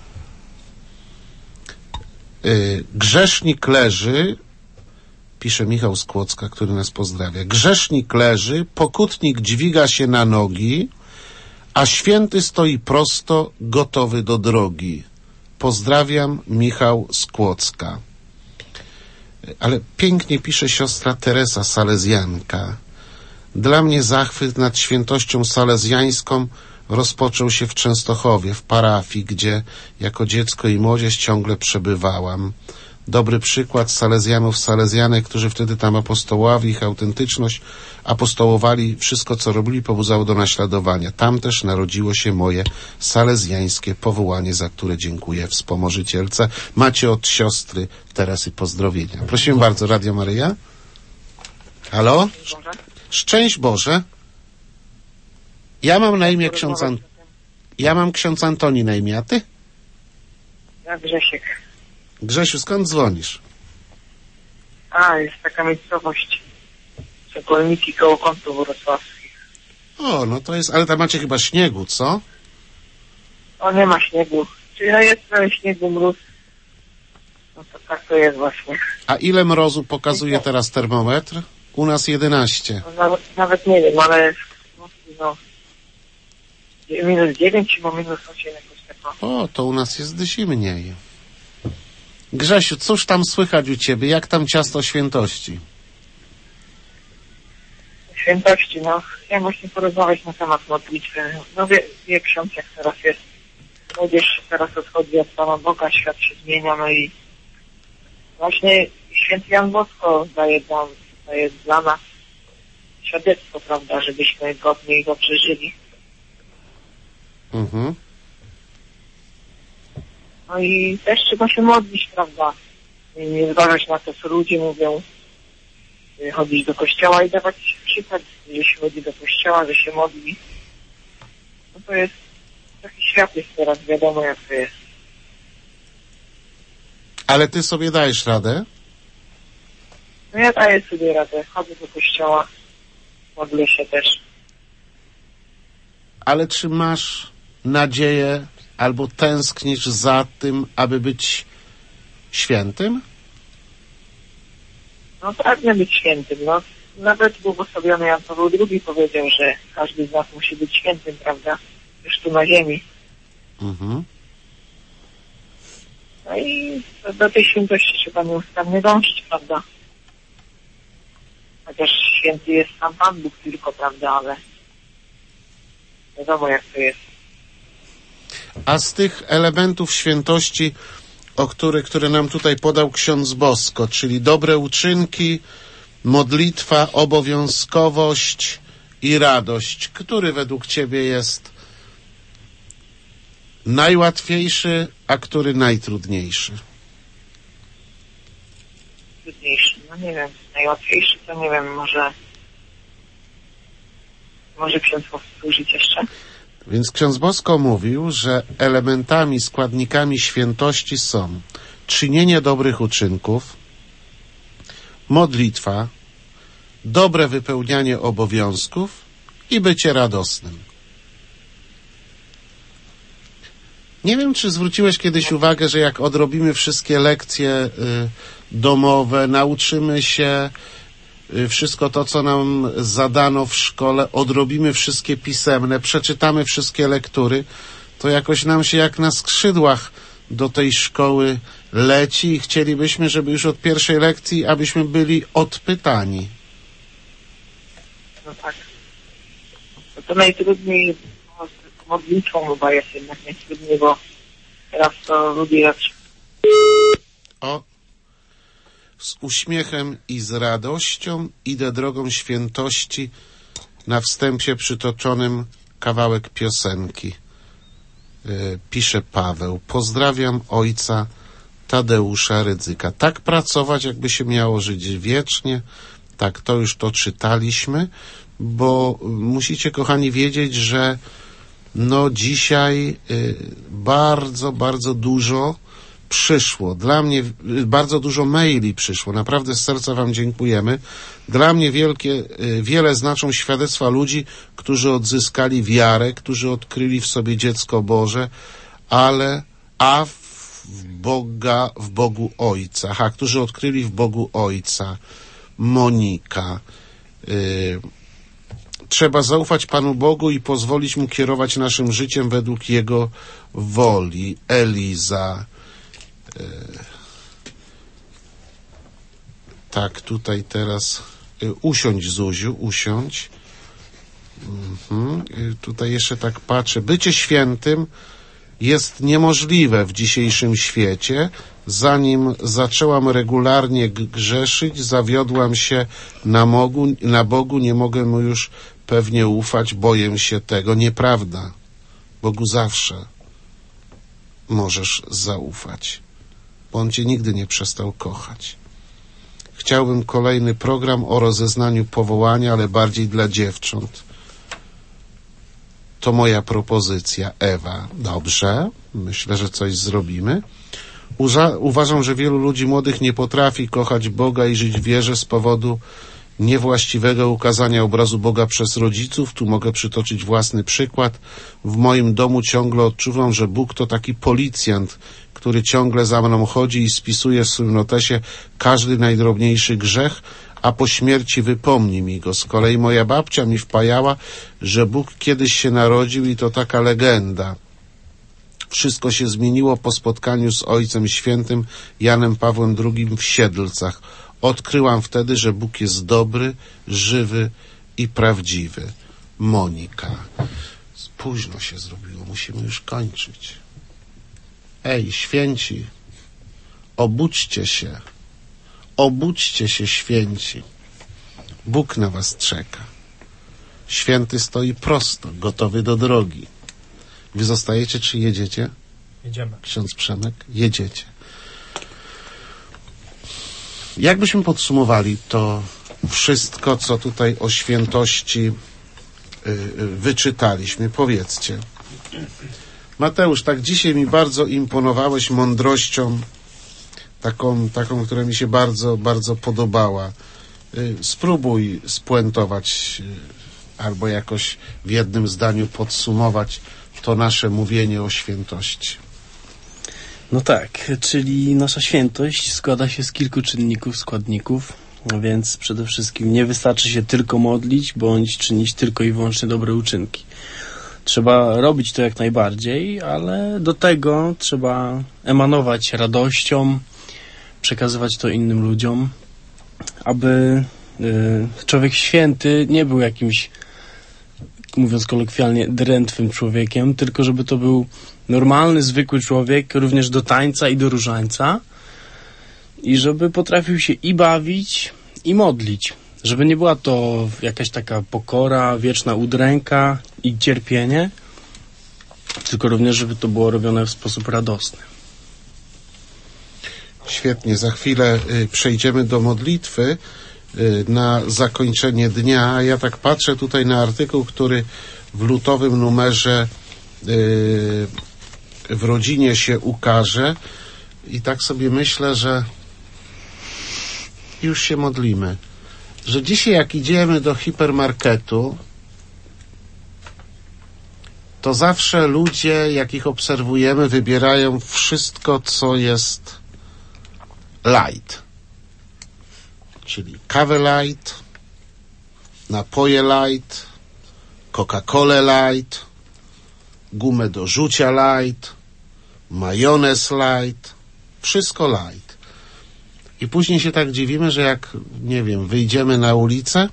Grzesznik leży, pisze Michał z Kłodzka, który nas pozdrawia. Grzesznik leży, pokutnik dźwiga się na nogi, a święty stoi prosto, gotowy do drogi. Pozdrawiam, Michał z Kłodzka. Ale pięknie pisze siostra Teresa, salezjanka. Dla mnie zachwyt nad świętością salezjańską rozpoczął się w Częstochowie, w parafii, gdzie jako dziecko i młodzież ciągle przebywałam. Dobry przykład salezjanów, salezjanek, którzy wtedy tam apostołowali, ich autentyczność, apostołowali, wszystko co robili pobudzało do naśladowania. Tam też narodziło się moje salezjańskie powołanie, za które dziękuję wspomożycielce. Macie od siostry Teresy pozdrowienia. Prosimy bardzo, Radio Maryja. Halo? Szczęść Boże. Ja mam na imię ksiądz Antoni na imię, a ty? Ja Grzesiek. Grzesiu, skąd dzwonisz? Jest taka miejscowość Sokolniki koło Kątów Wrocławskich. O, no to jest, ale tam macie chyba śniegu, co? Nie ma śniegu. Czyli jest trochę śniegu, mróz. No to tak to jest właśnie. A ile mrozu pokazuje teraz termometr? U nas 11. Nawet nie wiem, ale minus 9 czy minus 8 jakoś takiego. O, to u nas jest zimniej. Grzesiu, cóż tam słychać u ciebie? Jak tam ciasto świętości? Świętości, no. Chciałem właśnie porozmawiać na temat modlitwy. No wie ksiądz, jak teraz jest. Młodzież teraz odchodzi od Pana Boga, świat się zmienia, no i właśnie święty Jan Bosko daje dla nas świadectwo, prawda, żebyśmy godnie i dobrze żyli. Mhm. No i też trzeba się modlić, prawda? Nie zważać na to, co ludzie mówią. Chodzić do kościoła i dawać przykład, że się chodzi do kościoła, że się modli. No to jest, taki świat jest teraz, wiadomo jak to jest. Ale ty sobie dajesz radę? No ja daję sobie radę, chodzę do kościoła, modlę się też. Ale czy masz nadzieję albo tęsknisz za tym, aby być świętym? No pragnę być świętym, no. Nawet błogosławiony Jan Paweł II powiedział, że każdy z nas musi być świętym, prawda? Już tu na ziemi. Mhm. No i do tej świętości trzeba nieustannie dążyć, prawda? Chociaż święty jest sam Pan Bóg tylko, prawda, ale wiadomo jak to jest. A z tych elementów świętości, które nam tutaj podał ksiądz Bosko, czyli dobre uczynki, modlitwa, obowiązkowość i radość, który według ciebie jest najłatwiejszy, a który najtrudniejszy? Trudniejszy, no nie wiem, najłatwiejszy to nie wiem, może ksiądz powtórzyć jeszcze? Więc ksiądz Bosko mówił, że elementami, składnikami świętości są czynienie dobrych uczynków, modlitwa, dobre wypełnianie obowiązków i bycie radosnym. Nie wiem, czy zwróciłeś kiedyś uwagę, że jak odrobimy wszystkie lekcje domowe, nauczymy się wszystko to, co nam zadano w szkole, odrobimy wszystkie pisemne, przeczytamy wszystkie lektury, to jakoś nam się jak na skrzydłach do tej szkoły leci i chcielibyśmy, żeby już od pierwszej lekcji, abyśmy byli odpytani. No tak. To najtrudniej modlitwą chyba jest jednak najtrudniej, bo teraz to ludzie z uśmiechem i z radością idę drogą świętości, na wstępie przytoczonym kawałek piosenki. Pisze Paweł. Pozdrawiam ojca Tadeusza Rydzyka. Tak pracować, jakby się miało żyć wiecznie. Tak, to już to czytaliśmy, bo musicie, kochani, wiedzieć, że no dzisiaj bardzo, bardzo dużo przyszło. Dla mnie bardzo dużo maili przyszło. Naprawdę z serca wam dziękujemy. Dla mnie wiele znaczą świadectwa ludzi, którzy odzyskali wiarę, którzy odkryli w sobie dziecko Boże, w Bogu Ojca. Którzy odkryli w Bogu Ojca. Monika. Trzeba zaufać Panu Bogu i pozwolić Mu kierować naszym życiem według Jego woli. Eliza. Tak, tutaj teraz usiądź, Zuziu, usiądź. Tutaj jeszcze tak patrzę. Bycie świętym jest niemożliwe w dzisiejszym świecie. Zanim zaczęłam regularnie grzeszyć, zawiodłam się na Bogu, nie mogę Mu już pewnie ufać, boję się tego. Nieprawda. Bogu zawsze możesz zaufać, bo On cię nigdy nie przestał kochać. Chciałbym kolejny program o rozeznaniu powołania, ale bardziej dla dziewcząt. To moja propozycja, Ewa. Dobrze, myślę, że coś zrobimy. Uważam, że wielu ludzi młodych nie potrafi kochać Boga i żyć w wierze z powodu niewłaściwego ukazania obrazu Boga przez rodziców. Tu mogę przytoczyć własny przykład. W moim domu ciągle odczuwam, że Bóg to taki policjant, który ciągle za mną chodzi i spisuje w swym notesie każdy najdrobniejszy grzech, a po śmierci wypomni mi go. Z kolei moja babcia mi wpajała, że Bóg kiedyś się narodził i to taka legenda. Wszystko się zmieniło po spotkaniu z Ojcem Świętym Janem Pawłem II w Siedlcach. Odkryłam wtedy, że Bóg jest dobry, żywy i prawdziwy. Monika. Późno się zrobiło, musimy już kończyć. Ej, święci, obudźcie się. Obudźcie się, święci. Bóg na was czeka. Święty stoi prosto, gotowy do drogi. Wy zostajecie, czy jedziecie? Jedziemy. Ksiądz Przemek? Jedziecie. Jakbyśmy podsumowali to wszystko, co tutaj o świętości wyczytaliśmy? Powiedzcie. Mateusz, tak dzisiaj mi bardzo imponowałeś mądrością, taką, która mi się bardzo, bardzo podobała. Spróbuj spuentować albo jakoś w jednym zdaniu podsumować to nasze mówienie o świętości. No tak, czyli nasza świętość składa się z kilku czynników, składników, więc przede wszystkim nie wystarczy się tylko modlić, bądź czynić tylko i wyłącznie dobre uczynki. Trzeba robić to jak najbardziej, ale do tego trzeba emanować radością, przekazywać to innym ludziom, aby człowiek święty nie był jakimś, mówiąc kolokwialnie, drętwym człowiekiem, tylko żeby to był normalny, zwykły człowiek, również do tańca i do różańca, i żeby potrafił się i bawić, i modlić. Żeby nie była to jakaś taka pokora, wieczna udręka i cierpienie, tylko również, żeby to było robione w sposób radosny. Świetnie, za chwilę przejdziemy do modlitwy na zakończenie dnia. Ja tak patrzę tutaj na artykuł, który w lutowym numerze w Rodzinie się ukaże i tak sobie myślę, że już się modlimy. Że dzisiaj jak idziemy do hipermarketu, to zawsze ludzie, jak ich obserwujemy, wybierają wszystko, co jest light. Czyli kawę light, napoje light, Coca-Colę light, gumę do rzucia light, majonez light, wszystko light. I później się tak dziwimy, że jak, nie wiem, wyjdziemy na ulicę,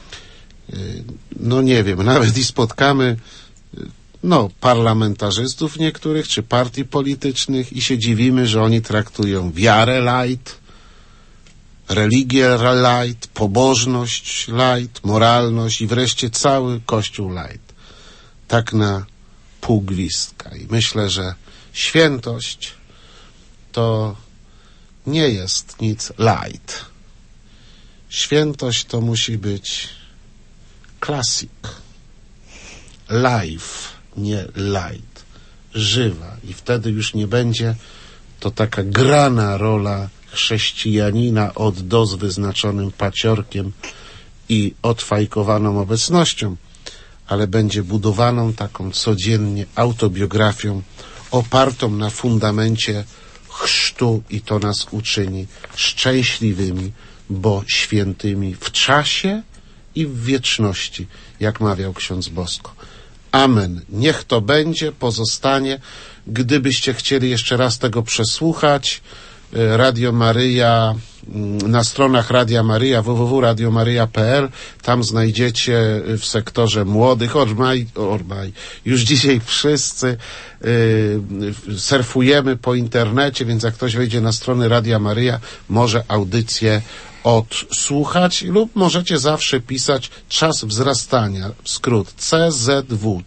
no nie wiem, nawet i spotkamy parlamentarzystów niektórych, czy partii politycznych i się dziwimy, że oni traktują wiarę light, religię light, pobożność light, moralność i wreszcie cały Kościół light. Tak na pół gwizdka. I myślę, że świętość to nie jest nic light. Świętość to musi być classic. Life, nie light. Żywa. I wtedy już nie będzie to taka grana rola chrześcijanina od do z wyznaczonym paciorkiem i odfajkowaną obecnością, ale będzie budowaną taką codziennie autobiografią opartą na fundamencie chrztu i to nas uczyni szczęśliwymi, bo świętymi w czasie i w wieczności, jak mawiał ksiądz Bosko. Amen. Niech to będzie, pozostanie. Gdybyście chcieli jeszcze raz tego przesłuchać, Radio Maryja, na stronach Radia Maryja, www.radiomaryja.pl, tam znajdziecie w sektorze młodych, już dzisiaj wszyscy surfujemy po internecie, więc jak ktoś wejdzie na strony Radia Maryja, może audycję odsłuchać lub możecie zawsze pisać czas wzrastania, skrót CZW,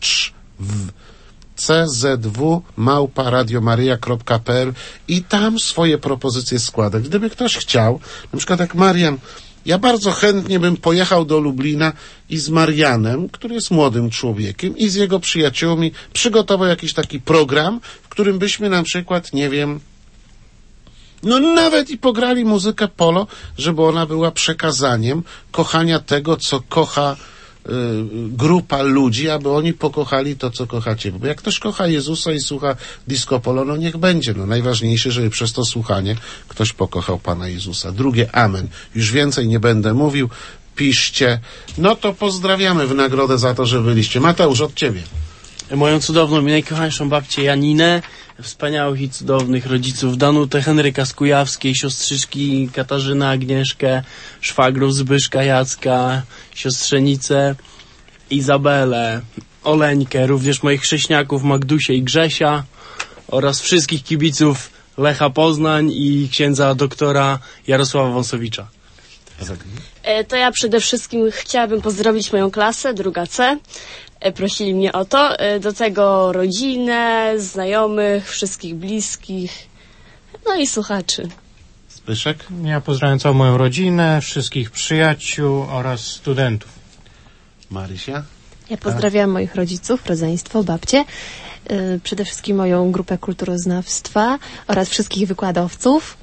czw@radiomaryja.pl i tam swoje propozycje składać. Gdyby ktoś chciał, na przykład jak Marian, ja bardzo chętnie bym pojechał do Lublina i z Marianem, który jest młodym człowiekiem, i z jego przyjaciółmi przygotował jakiś taki program, w którym byśmy na przykład, nie wiem, nawet i pograli muzykę polo, żeby ona była przekazaniem kochania tego, co kocha grupa ludzi, aby oni pokochali to, co kochacie. Bo jak ktoś kocha Jezusa i słucha disco polo, niech będzie. Najważniejsze, żeby przez to słuchanie ktoś pokochał Pana Jezusa. Drugie amen. Już więcej nie będę mówił. Piszcie. To pozdrawiamy w nagrodę za to, że byliście. Mateusz, od ciebie. Moją cudowną i najkochańszą babcię Janinę, wspaniałych i cudownych rodziców, Danutę Henryka z Kujawskiej, siostrzyczki Katarzynę, Agnieszkę, szwagrów Zbyszka, Jacka, siostrzenicę Izabelę, Oleńkę, również moich chrześniaków Magdusię i Grzesia oraz wszystkich kibiców Lecha Poznań i księdza doktora Jarosława Wąsowicza. To ja przede wszystkim chciałabym pozdrowić moją klasę, druga C. Prosili mnie o to. Do tego rodzinę, znajomych, wszystkich bliskich, no i słuchaczy. Zbyszek? Ja pozdrawiam całą moją rodzinę, wszystkich przyjaciół oraz studentów. Marysia? Ja pozdrawiam moich rodziców, rodzeństwo, babcie, przede wszystkim moją grupę kulturoznawstwa oraz wszystkich wykładowców.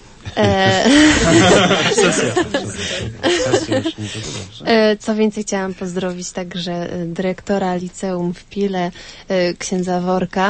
Co więcej, chciałam pozdrowić także dyrektora liceum w Pile, księdza Worka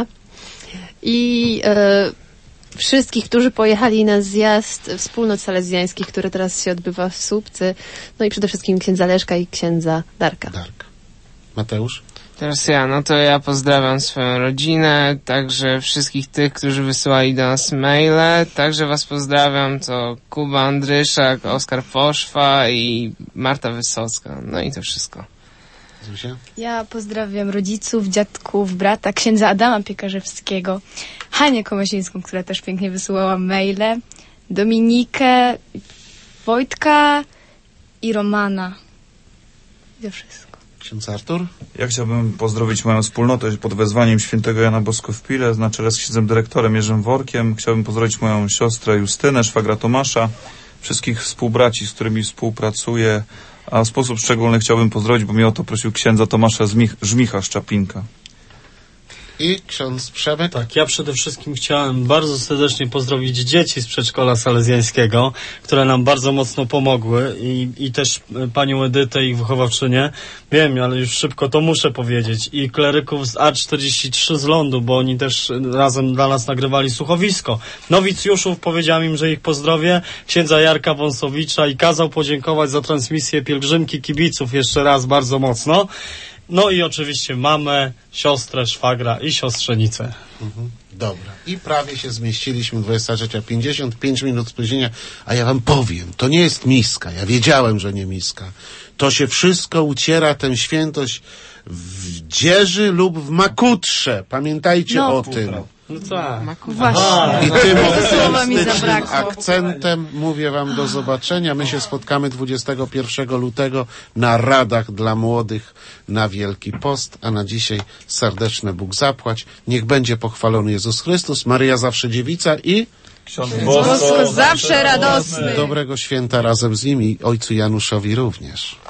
i wszystkich, którzy pojechali na zjazd wspólnot salezjańskich, który teraz się odbywa w Słupcy, no i przede wszystkim księdza Leszka i księdza Darka. Mateusz? Teraz ja, no to ja pozdrawiam swoją rodzinę, także wszystkich tych, którzy wysyłali do nas maile, także was pozdrawiam, to Kuba Andryszak, Oskar Poszwa i Marta Wysocka, no i to wszystko. Zuzia? Ja pozdrawiam rodziców, dziadków, brata, księdza Adama Piekarzewskiego, Hanię Komasińską, która też pięknie wysyłała maile, Dominikę, Wojtka i Romana. To wszystko. Ksiądz Artur? Ja chciałbym pozdrowić moją wspólnotę pod wezwaniem świętego Jana Bosko w Pile, na czele z księdzem dyrektorem Jerzym Workiem. Chciałbym pozdrowić moją siostrę Justynę, szwagra Tomasza, wszystkich współbraci, z którymi współpracuję, a w sposób szczególny chciałbym pozdrowić, bo mnie o to prosił księdza Tomasza Żmicha z Czapinka. I ksiądz Przemek? Tak, ja przede wszystkim chciałem bardzo serdecznie pozdrowić dzieci z przedszkola salezjańskiego, które nam bardzo mocno pomogły i też panią Edytę, ich wychowawczynię. Wiem, ale już szybko to muszę powiedzieć. I kleryków z A43 z lądu, bo oni też razem dla nas nagrywali słuchowisko. Nowicjuszów, powiedziałem im, że ich pozdrowię. Księdza Jarka Wąsowicza i kazał podziękować za transmisję pielgrzymki kibiców jeszcze raz bardzo mocno. No i oczywiście mamę, siostrę, szwagra i siostrzenicę. Dobra. I prawie się zmieściliśmy, 23:50, 5 minut spóźnienia, a ja wam powiem, to nie jest miska, ja wiedziałem, że nie miska. To się wszystko uciera, tę świętość w dzieży lub w makutrze. Pamiętajcie o tym. No tak. Właśnie. I tym Słowa mi zabrakło. akcentem mówię wam do zobaczenia. My się spotkamy 21 lutego na radach dla młodych na Wielki Post, a na dzisiaj serdeczne Bóg zapłać. Niech będzie pochwalony Jezus Chrystus, Maryja zawsze dziewica i Ksiądz Bosko zawsze radosny. Dobrego święta razem z nimi i ojcu Januszowi również.